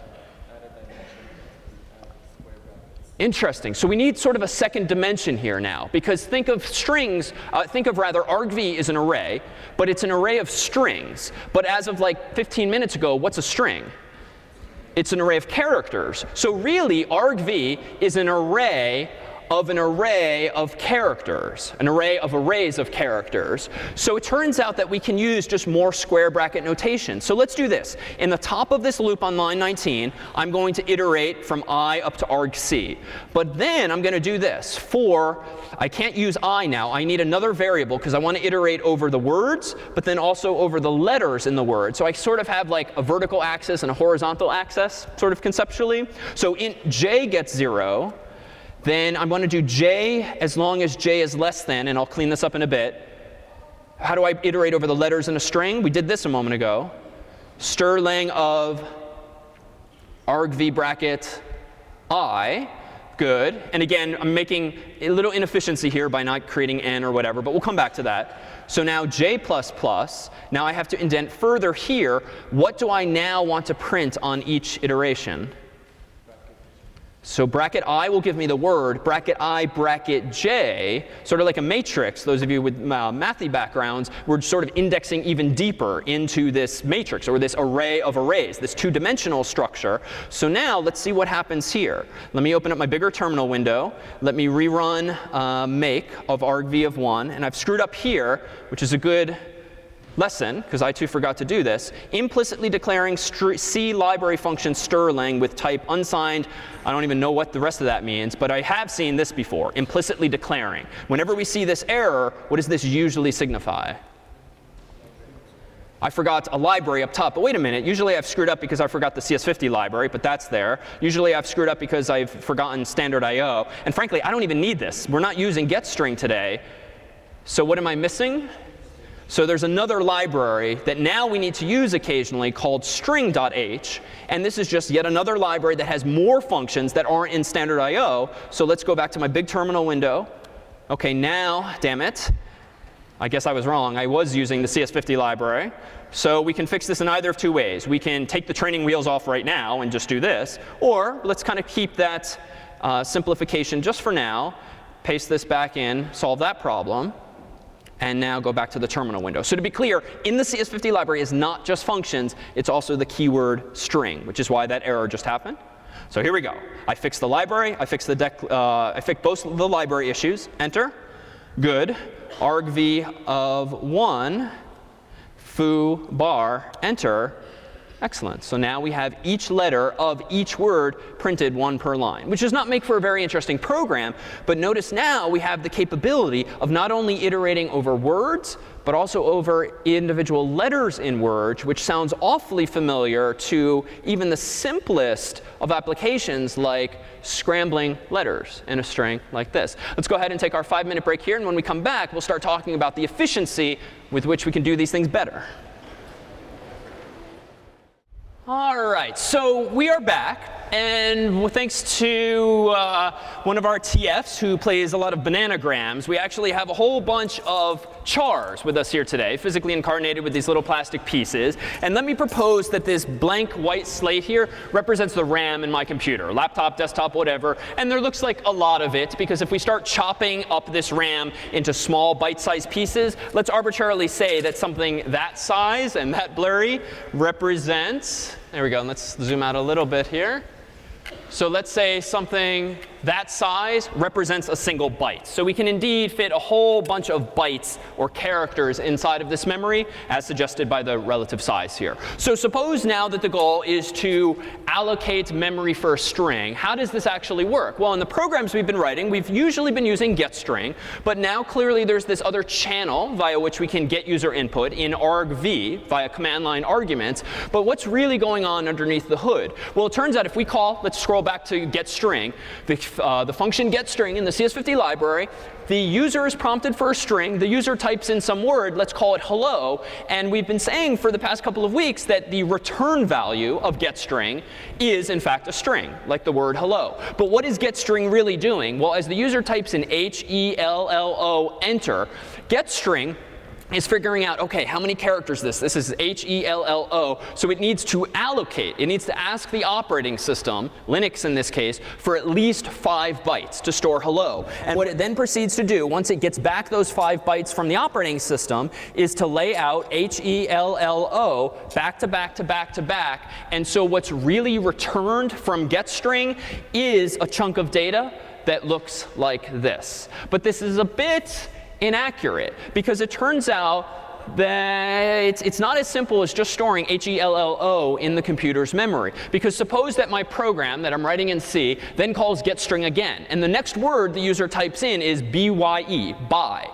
[SPEAKER 1] Interesting. So we need sort of a second dimension here now, because think of strings, uh, think of rather argv is an array, but it's an array of strings. But as of like fifteen minutes ago, what's a string? It's an array of characters. So really, argv is an array of an array of characters, an array of arrays of characters. So it turns out that we can use just more square bracket notation. So let's do this. In the top of this loop on line nineteen, I'm going to iterate from I up to argc. But then I'm going to do this. For, I can't use I now. I need another variable because I want to iterate over the words, but then also over the letters in the word. So I sort of have like a vertical axis and a horizontal axis, sort of conceptually. So int j gets zero. Then I'm going to do j as long as j is less than, and I'll clean this up in a bit. How do I iterate over the letters in a string? We did this a moment ago. Strlen of argv bracket I. Good. And again, I'm making a little inefficiency here by not creating n or whatever, but we'll come back to that. So now j plus plus. Now I have to indent further here. What do I now want to print on each iteration? So bracket I will give me the word. Bracket I, bracket j, sort of like a matrix. Those of you with uh, mathy backgrounds, we're sort of indexing even deeper into this matrix, or this array of arrays, this two-dimensional structure. So now let's see what happens here. Let me open up my bigger terminal window. Let me rerun uh, make of argv of one. And I've screwed up here, which is a good lesson, because I too forgot to do this, implicitly declaring C library function strlen with type unsigned. I don't even know what the rest of that means, but I have seen this before, implicitly declaring. Whenever we see this error, what does this usually signify? I forgot a library up top, but wait a minute. Usually I've screwed up because I forgot the C S fifty library, but that's there. Usually I've screwed up because I've forgotten standard I O. And frankly, I don't even need this. We're not using getString today. So what am I missing? So there's another library that now we need to use occasionally called string.h. And this is just yet another library that has more functions that aren't in standard I O. So let's go back to my big terminal window. OK, now, damn it, I guess I was wrong. I was using the C S fifty library. So we can fix this in either of two ways. We can take the training wheels off right now and just do this. Or let's kind of keep that uh, simplification just for now, paste this back in, solve that problem, and now go back to the terminal window. So to be clear, in the C S fifty library is not just functions. It's also the keyword string, which is why that error just happened. So here we go. I fixed the library. I fixed the dec uh, I fixed both the library issues. Enter. Good. Argv of one, foo bar, enter. Excellent. So now we have each letter of each word printed one per line, which does not make for a very interesting program. But notice now we have the capability of not only iterating over words, but also over individual letters in words, which sounds awfully familiar to even the simplest of applications like scrambling letters in a string like this. Let's go ahead and take our five-minute break here. And when we come back, we'll start talking about the efficiency with which we can do these things better. All right, so we are back. And thanks to uh, one of our T Fs who plays a lot of bananagrams, we actually have a whole bunch of chars with us here today, physically incarnated with these little plastic pieces. And let me propose that this blank white slate here represents the RAM in my computer, laptop, desktop, whatever. And there looks like a lot of it, because if we start chopping up this RAM into small bite-sized pieces, let's arbitrarily say that something that size and that blurry represents, there we go, and let's zoom out a little bit here. So let's say something that size represents a single byte. So we can indeed fit a whole bunch of bytes or characters inside of this memory, as suggested by the relative size here. So suppose now that the goal is to allocate memory for a string. How does this actually work? Well, in the programs we've been writing, we've usually been using getString. But now clearly there's this other channel via which we can get user input in argv via command line arguments. But what's really going on underneath the hood? Well, it turns out if we call, let's scroll back to getString, the Uh, the function getString in the C S fifty library, the user is prompted for a string. The user types in some word. Let's call it hello. And we've been saying for the past couple of weeks that the return value of getString is, in fact, a string, like the word hello. But what is getString really doing? Well, as the user types in H E L L O, enter, getString is figuring out, okay, how many characters is this? This is H E L L O, so it needs to allocate. It needs to ask the operating system, Linux in this case, for at least five bytes to store hello. And what it then proceeds to do, once it gets back those five bytes from the operating system, is to lay out H E L L O back to back to back to back. And so what's really returned from getString is a chunk of data that looks like this. But this is a bit inaccurate, because it turns out that it's, it's not as simple as just storing H E L L O in the computer's memory. Because suppose that my program that I'm writing in C then calls getString again, and the next word the user types in is B Y E, buy.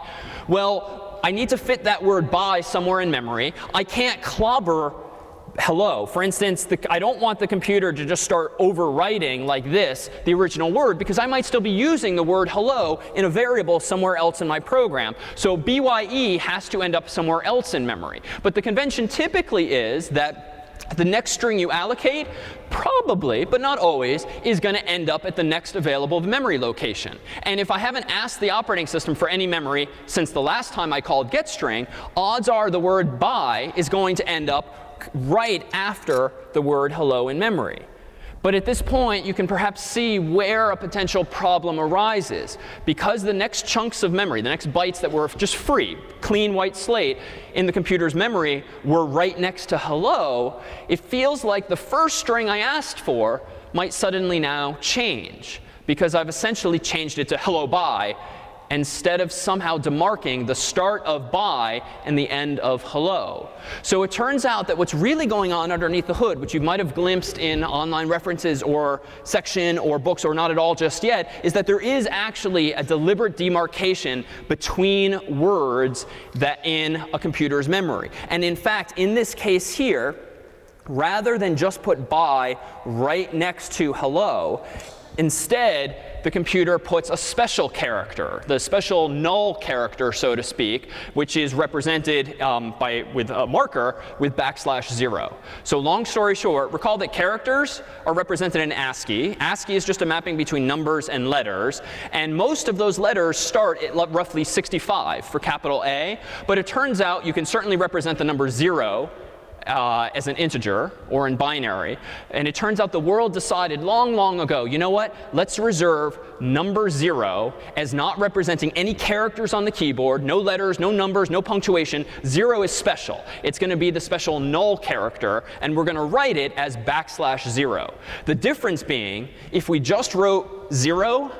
[SPEAKER 1] Well, I need to fit that word buy somewhere in memory. I can't clobber hello. For instance, the, I don't want the computer to just start overwriting like this the original word, because I might still be using the word hello in a variable somewhere else in my program. So B Y E has to end up somewhere else in memory. But the convention typically is that the next string you allocate probably, but not always, is going to end up at the next available memory location. And if I haven't asked the operating system for any memory since the last time I called getString, odds are the word buy is going to end up right after the word hello in memory. But at this point, you can perhaps see where a potential problem arises. Because the next chunks of memory, the next bytes that were just free, clean white slate in the computer's memory were right next to hello, it feels like the first string I asked for might suddenly now change, because I've essentially changed it to hello bye, instead of somehow demarking the start of buy and the end of hello. So it turns out that what's really going on underneath the hood, which you might have glimpsed in online references or section or books or not at all just yet, is that there is actually a deliberate demarcation between words that in a computer's memory. And in fact, in this case here, rather than just put buy right next to hello, instead, the computer puts a special character, the special null character, so to speak, which is represented um, by, with a marker with backslash zero. So long story short, recall that characters are represented in ASCII. ASCII is just a mapping between numbers and letters. And most of those letters start at roughly sixty-five for capital A. But it turns out you can certainly represent the number zero Uh, as an integer or in binary. And it turns out the world decided long, long ago, you know what? Let's reserve number zero as not representing any characters on the keyboard, no letters, no numbers, no punctuation. Zero is special. It's going to be the special null character, and we're going to write it as backslash zero. The difference being, if we just wrote zero,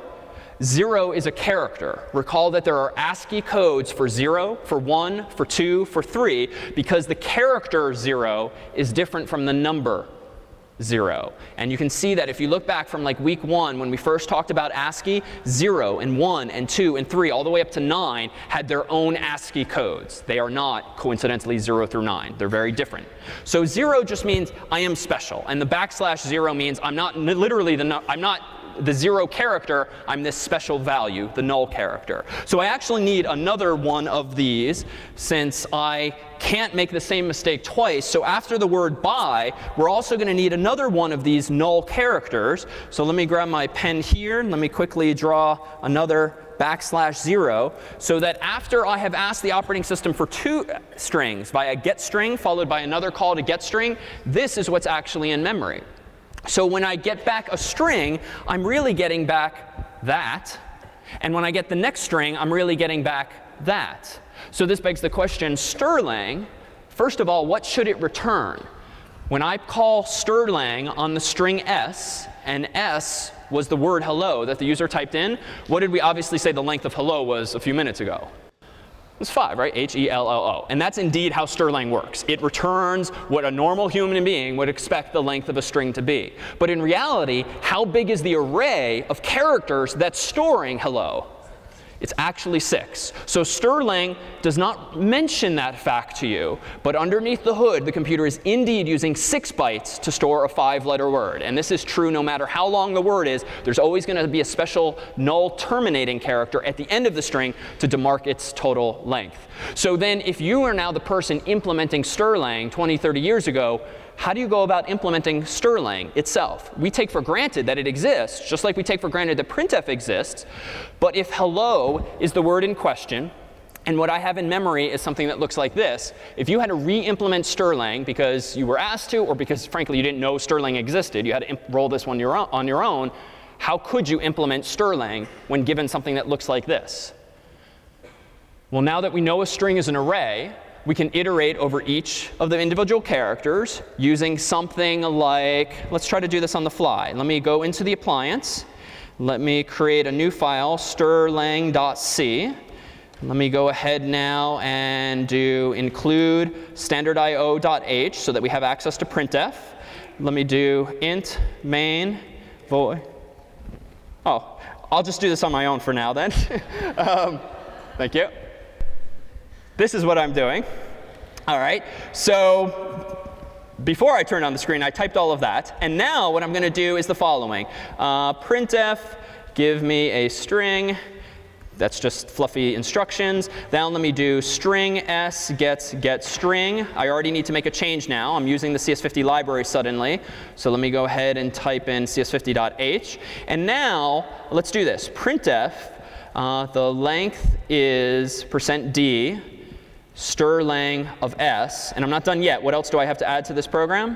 [SPEAKER 1] zero is a character. Recall that there are ASCII codes for zero, for one, for two, for three, because the character zero is different from the number zero. And you can see that if you look back from like week one, when we first talked about ASCII, zero and one and two and three, all the way up to nine, had their own ASCII codes. They are not, coincidentally, zero through nine. They're very different. So zero just means I am special. And the backslash zero means I'm not literally the, no I'm not the zero character, I'm this special value, the null character. So I actually need another one of these, since I can't make the same mistake twice. So after the word buy, we're also going to need another one of these null characters. So let me grab my pen here. Let me quickly draw another backslash zero, so that after I have asked the operating system for two strings via getString followed by another call to getString, this is what's actually in memory. So when I get back a string, I'm really getting back that. And when I get the next string, I'm really getting back that. So this begs the question, strlang, first of all, what should it return? When I call strlang on the string s, and s was the word hello that the user typed in, what did we obviously say the length of hello was a few minutes ago? It's five, right? H E L L O. And that's indeed how strlang works. It returns what a normal human being would expect the length of a string to be. But in reality, how big is the array of characters that's storing hello? It's actually six. So strlang does not mention that fact to you, but underneath the hood, the computer is indeed using six bytes to store a five-letter word. And this is true no matter how long the word is. There's always going to be a special null terminating character at the end of the string to demark its total length. So then if you are now the person implementing strlang twenty, thirty years ago, how do you go about implementing strlang itself? We take for granted that it exists, just like we take for granted that printf exists. But if hello is the word in question, And what I have in memory is something that looks like this. If you had to re-implement Stirling because you were asked to, or because, frankly, you didn't know Stirling existed, you had to roll this one your own, on your own, how could you implement Stirling when given something that looks like this? Well, now that we know a string is an array, we can iterate over each of the individual characters using something like, let's try to do this on the fly. Let me go into the appliance. Let me create a new file, stirlang.c. Let me go ahead now and do include standardIO.h so that we have access to printf. Let me do int main void. Oh, I'll just do this on my own for now then. um, thank you. This is what I'm doing. All right. So before I turned on the screen, I typed all of that. And now what I'm going to do is the following. Uh, printf, give me a string. That's just fluffy instructions. Then let me do string s gets get string. I already need to make a change now. I'm using the C S fifty library suddenly. So let me go ahead and type in C S fifty dot h. And now let's do this. Printf, uh, the length is percent %d, Stirlang of s. And I'm not done yet. What else do I have to add to this program?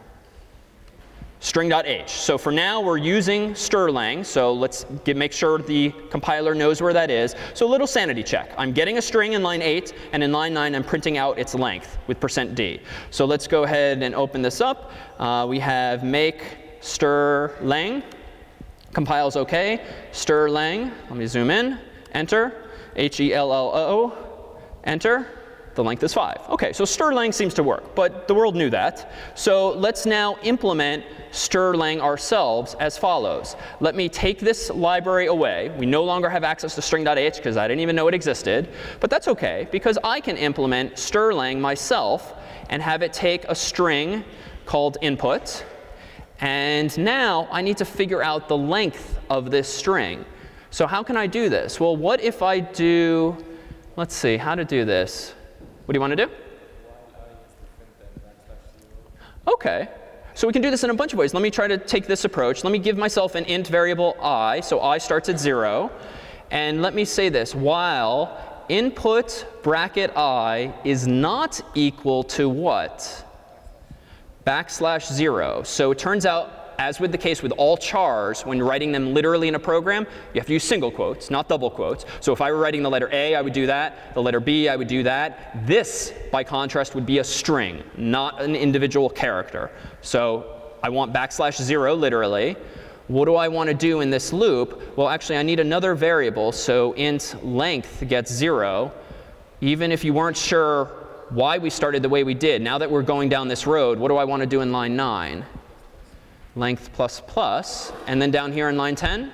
[SPEAKER 1] String.h. So for now, we're using Stirlang. So let's get, make sure the compiler knows where that is. So a little sanity check. I'm getting a string in line eight, and in line nine, I'm printing out its length with percent %d. So let's go ahead and open this up. Uh, we have make Stirlang. Compiles OK. Stirlang. Let me zoom in. Enter. H E L L O. Enter. The length is five. OK, so Stirlang seems to work, but the world knew that. So let's now implement Stirlang ourselves as follows. Let me take this library away. We no longer have access to string.h because I didn't even know it existed. But that's OK, because I can implement Stirlang myself and have it take a string called input. And now I need to figure out the length of this string. So how can I do this? Well, what if I do, let's see, how to do this. What do you want to do? OK. So we can do this in a bunch of ways. Let me try to take this approach. Let me give myself an int variable I. So I starts at zero. And let me say this. While input bracket I is not equal to what? Backslash zero. So it turns out, as with the case with all chars, when writing them literally in a program, you have to use single quotes, not double quotes. So if I were writing the letter A, I would do that. The letter B, I would do that. This, by contrast, would be a string, not an individual character. So I want backslash zero, literally. What do I want to do in this loop? Well, actually, I need another variable. So int length gets zero. Even if you weren't sure why we started the way we did, now that we're going down this road, what do I want to do in line nine? Length plus plus, and then down here in line ten,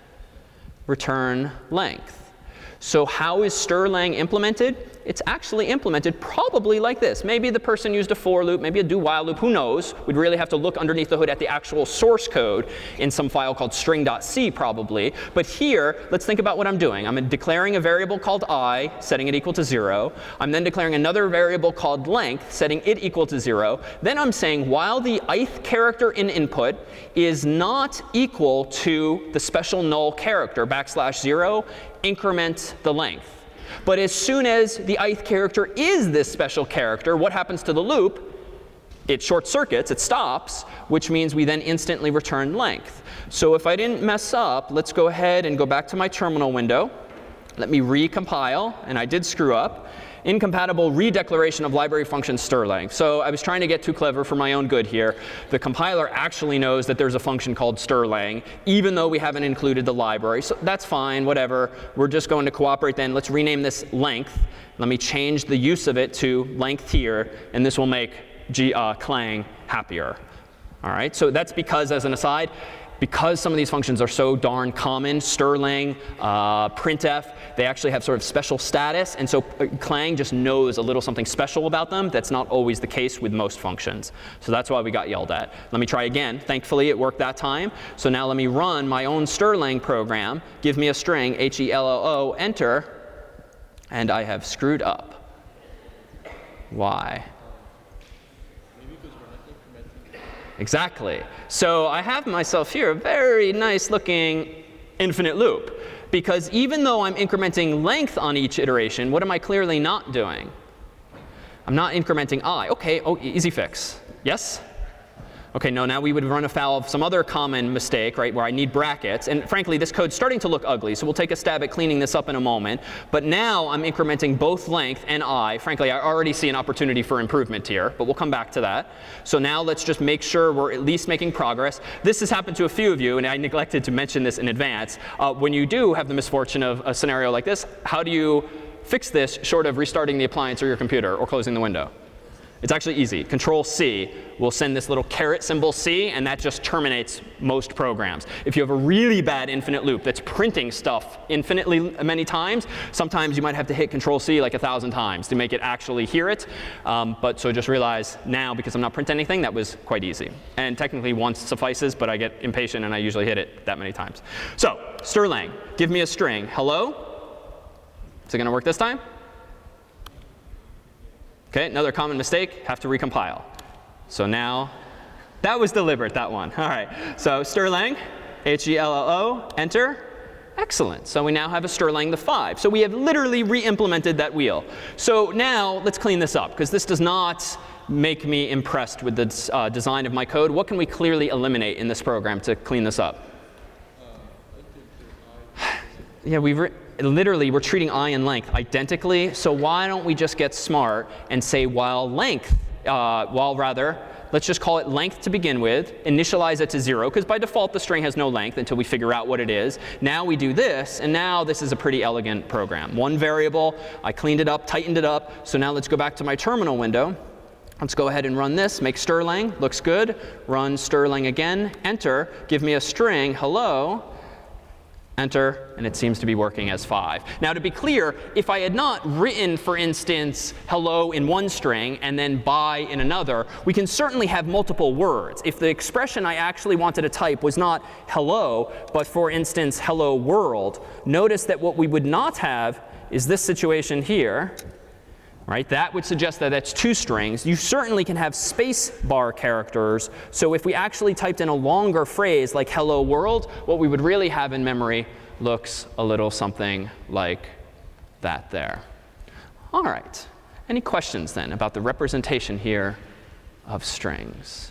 [SPEAKER 1] return length. So how is Stirlang implemented? It's actually implemented probably like this. Maybe the person used a for loop, maybe a do while loop, who knows? We'd really have to look underneath the hood at the actual source code in some file called string.c probably. But here, let's think about what I'm doing. I'm declaring a variable called I, setting it equal to zero. I'm then declaring another variable called length, setting it equal to zero. Then I'm saying while the ith character in input is not equal to the special null character, backslash zero, increment the length. But as soon as the ith character is this special character, what happens to the loop? It short circuits, it stops, which means we then instantly return length. So if I didn't mess up, let's go ahead and go back to my terminal window. Let me recompile, and I did screw up. Incompatible redeclaration of library function Stirlang. So I was trying to get too clever for my own good here. The compiler actually knows that there's a function called Stirlang, even though we haven't included the library. So that's fine, whatever. We're just going to cooperate then. Let's rename this length. Let me change the use of it to length here, and this will make G, uh, Clang happier. All right, so that's because, as an aside, because some of these functions are so darn common, Stirlang, uh, printf, they actually have sort of special status. And so Clang just knows a little something special about them. That's not always the case with most functions. So that's why we got yelled at. Let me try again. Thankfully, it worked that time. So now let me run my own Stirlang program. Give me a string, H E L L O, enter. And I have screwed up. Why? Exactly. So I have myself here a very nice looking infinite loop. because even though I'm incrementing length on each iteration, what am I clearly not doing? I'm not incrementing I. OK, oh, easy fix. Yes? OK, no, now we would run afoul of some other common mistake, right, where I need brackets. And frankly, this code's starting to look ugly, so we'll take a stab at cleaning this up in a moment. But now I'm incrementing both length and I. Frankly, I already see an opportunity for improvement here, but we'll come back to that. So now let's just make sure we're at least making progress. This has happened to a few of you, and I neglected to mention this in advance. Uh, when you do have the misfortune of a scenario like this, how do you fix this short of restarting the appliance or your computer or closing the window? It's actually easy. Control C will send this little caret symbol C, and that just terminates most programs. If you have a really bad infinite loop that's printing stuff infinitely many times, sometimes you might have to hit Control C like a thousand times to make it actually hear it. Um, but so just realize now, because I'm not printing anything, that was quite easy. And technically once suffices, but I get impatient and I usually hit it that many times. So strlen, give me a string. Hello? Is it going to work this time? OK, another common mistake, have to recompile. So now, that was deliberate, that one. All right, so strlen, H E L L O, enter. Excellent. So we now have a strlen the five. So we have literally re-implemented that wheel. So now let's clean this up, because this does not make me impressed with the uh, design of my code. What can we clearly eliminate in this program to clean this up? Yeah, we've literally, we're treating I and length identically. So why don't we just get smart and say while length, uh, while rather, let's just call it length to begin with, initialize it to zero, because by default the string has no length until we figure out what it is. Now we do this, and now this is a pretty elegant program. One variable, I cleaned it up, tightened it up. So now let's go back to my terminal window. Let's go ahead and run this, make strlen, looks good. Run strlen again, enter, give me a string, hello. Enter, and it seems to be working as five. Now to be clear, if I had not written, for instance, hello in one string and then bye in another, we can certainly have multiple words. If the expression I actually wanted to type was not hello, but for instance, hello world, notice that what we would not have is this situation here. Right? That would suggest that that's two strings. You certainly can have space bar characters. So if we actually typed in a longer phrase like hello world, what we would really have in memory looks a little something like that there. All right. Any questions then about the representation here of strings?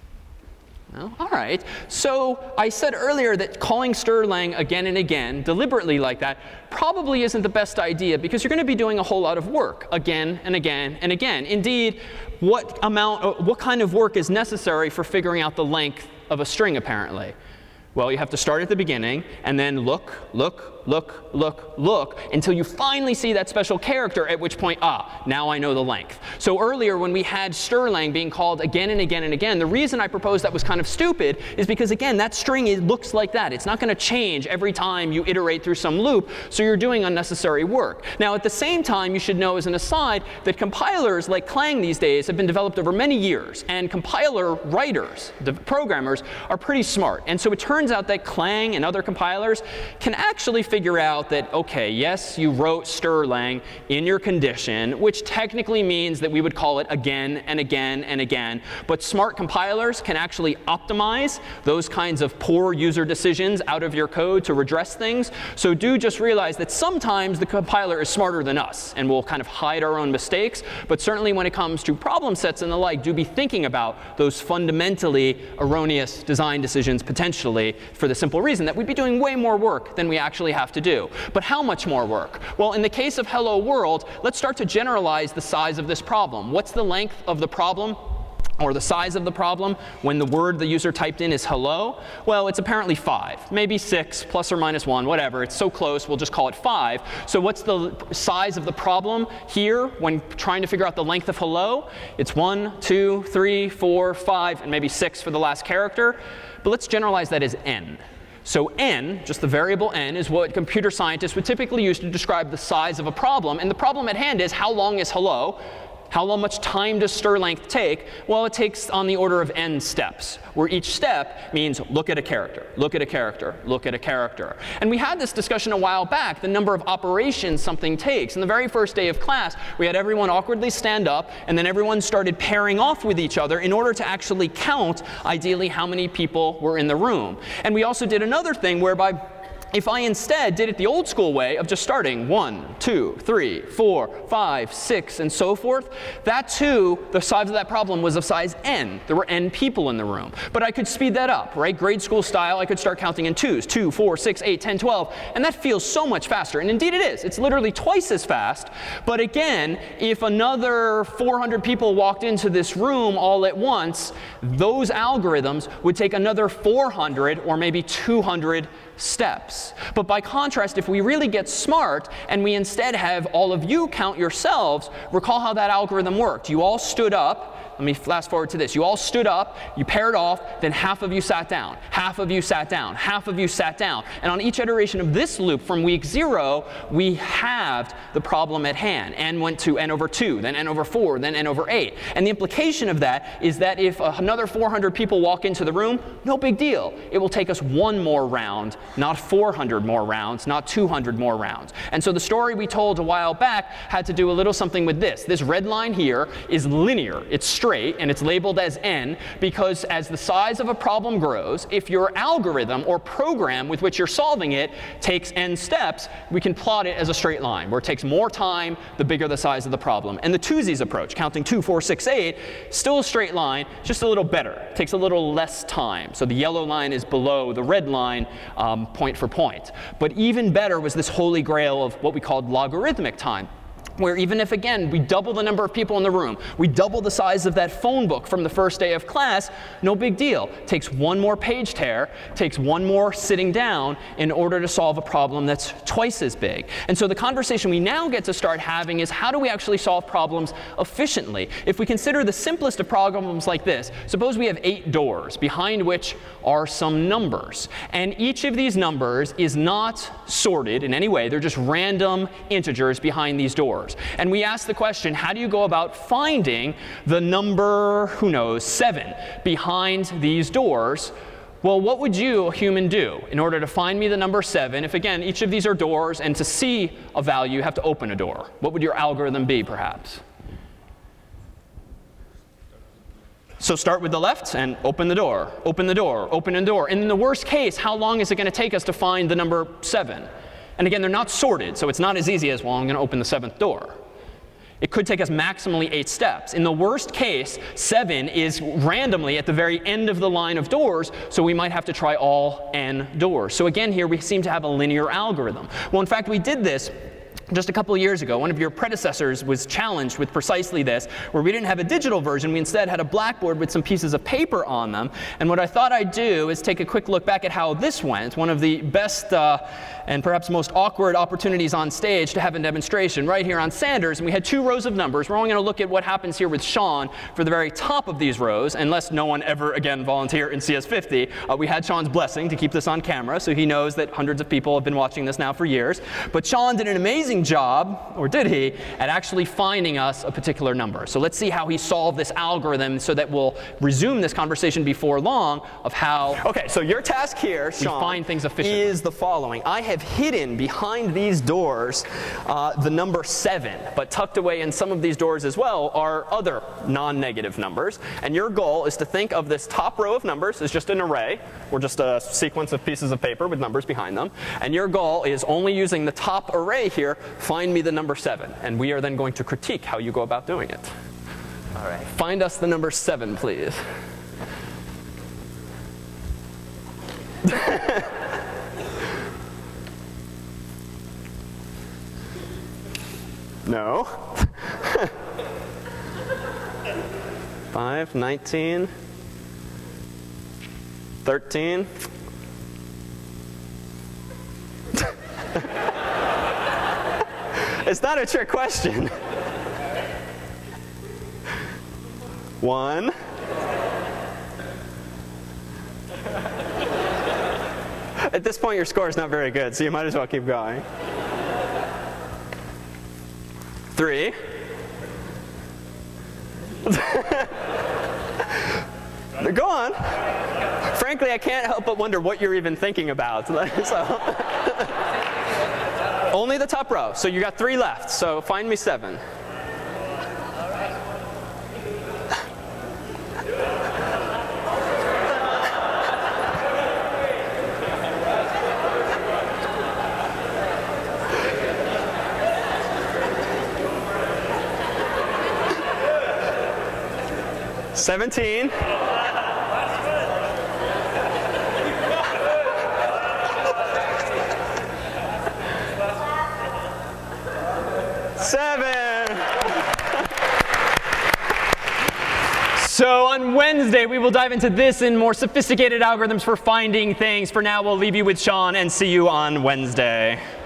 [SPEAKER 1] No? All right. So I said earlier that calling strlen again and again, deliberately like that, probably isn't the best idea, because you're going to be doing a whole lot of work again and again and again. Indeed, what amount, what kind of work is necessary for figuring out the length of a string, apparently? Well, you have to start at the beginning and then look, look, look, look, look, until you finally see that special character, at which point, ah, now I know the length. So earlier when we had strlen being called again and again and again, the reason I proposed that was kind of stupid is because, again, that string is, looks like that. It's not going to change every time you iterate through some loop, so you're doing unnecessary work. Now, at the same time, you should know as an aside that compilers like Clang these days have been developed over many years, and compiler writers, the programmers, are pretty smart. And so it turns out that Clang and other compilers can actually figure out that, OK, yes, you wrote strlen in your condition, which technically means that we would call it again and again and again. But smart compilers can actually optimize those kinds of poor user decisions out of your code to redress things. So do just realize that sometimes the compiler is smarter than us, and we'll kind of hide our own mistakes. But certainly when it comes to problem sets and the like, do be thinking about those fundamentally erroneous design decisions potentially, for the simple reason that we'd be doing way more work than we actually have to do. But how much more work? Well, in the case of hello world, let's start to generalize the size of this problem. What's the length of the problem, or the size of the problem, when the word the user typed in is hello? Well, it's apparently five, maybe six, plus or minus one, whatever. It's so close, we'll just call it five. So what's the size of the problem here when trying to figure out the length of hello? It's one, two, three, four, five, and maybe six for the last character. But let's generalize that as n. So n, just the variable n, is what computer scientists would typically use to describe the size of a problem. And the problem at hand is, how long is hello? How long, much time does strlength take? Well, it takes on the order of n steps, where each step means look at a character, look at a character, look at a character. And we had this discussion a while back, the number of operations something takes. In the very first day of class, we had everyone awkwardly stand up, and then everyone started pairing off with each other in order to actually count, ideally, how many people were in the room. And we also did another thing whereby if I instead did it the old school way of just starting one, two, three, four, five, six, and so forth, that too, the size of that problem was of size n. There were n people in the room. But I could speed that up, right? Grade school style, I could start counting in twos, two, four, six, eight, ten, twelve, and that feels so much faster. And indeed it is. It's literally twice as fast. But again, if another four hundred people walked into this room all at once, those algorithms would take another four hundred or maybe two hundred steps. But by contrast, if we really get smart and we instead have all of you count yourselves, recall how that algorithm worked. You all stood up. Let me fast forward to this. You all stood up, you paired off, then half of you sat down, half of you sat down, half of you sat down. And on each iteration of this loop from week zero, we halved the problem at hand. N went to n over two, then n over four, then n over eight. And the implication of that is that if another four hundred people walk into the room, no big deal. It will take us one more round, not four hundred more rounds, not two hundred more rounds. And so the story we told a while back had to do a little something with this. This red line here is linear. It's straight. And it's labeled as n because as the size of a problem grows, if your algorithm or program with which you're solving it takes n steps, we can plot it as a straight line, where it takes more time the bigger the size of the problem. And the twosies approach, counting two, four, six, eight, still a straight line, just a little better. It takes a little less time. So the yellow line is below the red line, um, point for point. But even better was this holy grail of what we called logarithmic time, where even if, again, we double the number of people in the room, we double the size of that phone book from the first day of class, no big deal. Takes one more page tear, takes one more sitting down in order to solve a problem that's twice as big. And so the conversation we now get to start having is, how do we actually solve problems efficiently? If we consider the simplest of problems like this, suppose we have eight doors behind which are some numbers. And each of these numbers is not sorted in any way. They're just random integers behind these doors. And we ask the question, how do you go about finding the number, who knows, seven behind these doors? Well, what would you, a human, do in order to find me the number seven? If, again, each of these are doors, and to see a value, you have to open a door. What would your algorithm be, perhaps? So start with the left and open the door, open the door, open the door. And in the worst case, how long is it going to take us to find the number seven? And again, they're not sorted, so it's not as easy as, well, I'm going to open the seventh door. It could take us maximally eight steps. In the worst case, seven is randomly at the very end of the line of doors, so we might have to try all n doors. So again, here we seem to have a linear algorithm. Well, in fact, we did this just a couple of years ago. One of your predecessors was challenged with precisely this, where we didn't have a digital version. We instead had a blackboard with some pieces of paper on them. And what I thought I'd do is take a quick look back at how this went. One of the best uh, and perhaps most awkward opportunities on stage to have a demonstration right here on Sanders. And we had two rows of numbers. We're only going to look at what happens here with Sean for the very top of these rows, unless no one ever again volunteer in C S fifty. Uh, we had Sean's blessing to keep this on camera, so he knows that hundreds of people have been watching this now for years. But Sean did an amazing job, or did he, at actually finding us a particular number. So let's see how he solved this algorithm so that we'll resume this conversation before long of how
[SPEAKER 2] Okay, so your task here, Sean,
[SPEAKER 1] we find things efficiently.
[SPEAKER 2] is the following. I have hidden behind these doors uh, the number seven, but tucked away in some of these doors as well are other non-negative numbers. And your goal is to think of this top row of numbers as just an array, or just a sequence of pieces of paper with numbers behind them. And your goal is, only using the top array here, find me the number seven. And we are then going to critique how you go about doing it. All right. Find us the number seven, please. No. Five, nineteen, thirteen. It's not a trick question. One. At this point, your score is not very good, so you might as well keep going. Three. Go on. Frankly, I can't help but wonder what you're even thinking about. So. Only the top row. So you got three left. So find me seven. seventeen. Seven.
[SPEAKER 1] So on Wednesday, we will dive into this and more sophisticated algorithms for finding things. For now, we'll leave you with Sean and see you on Wednesday.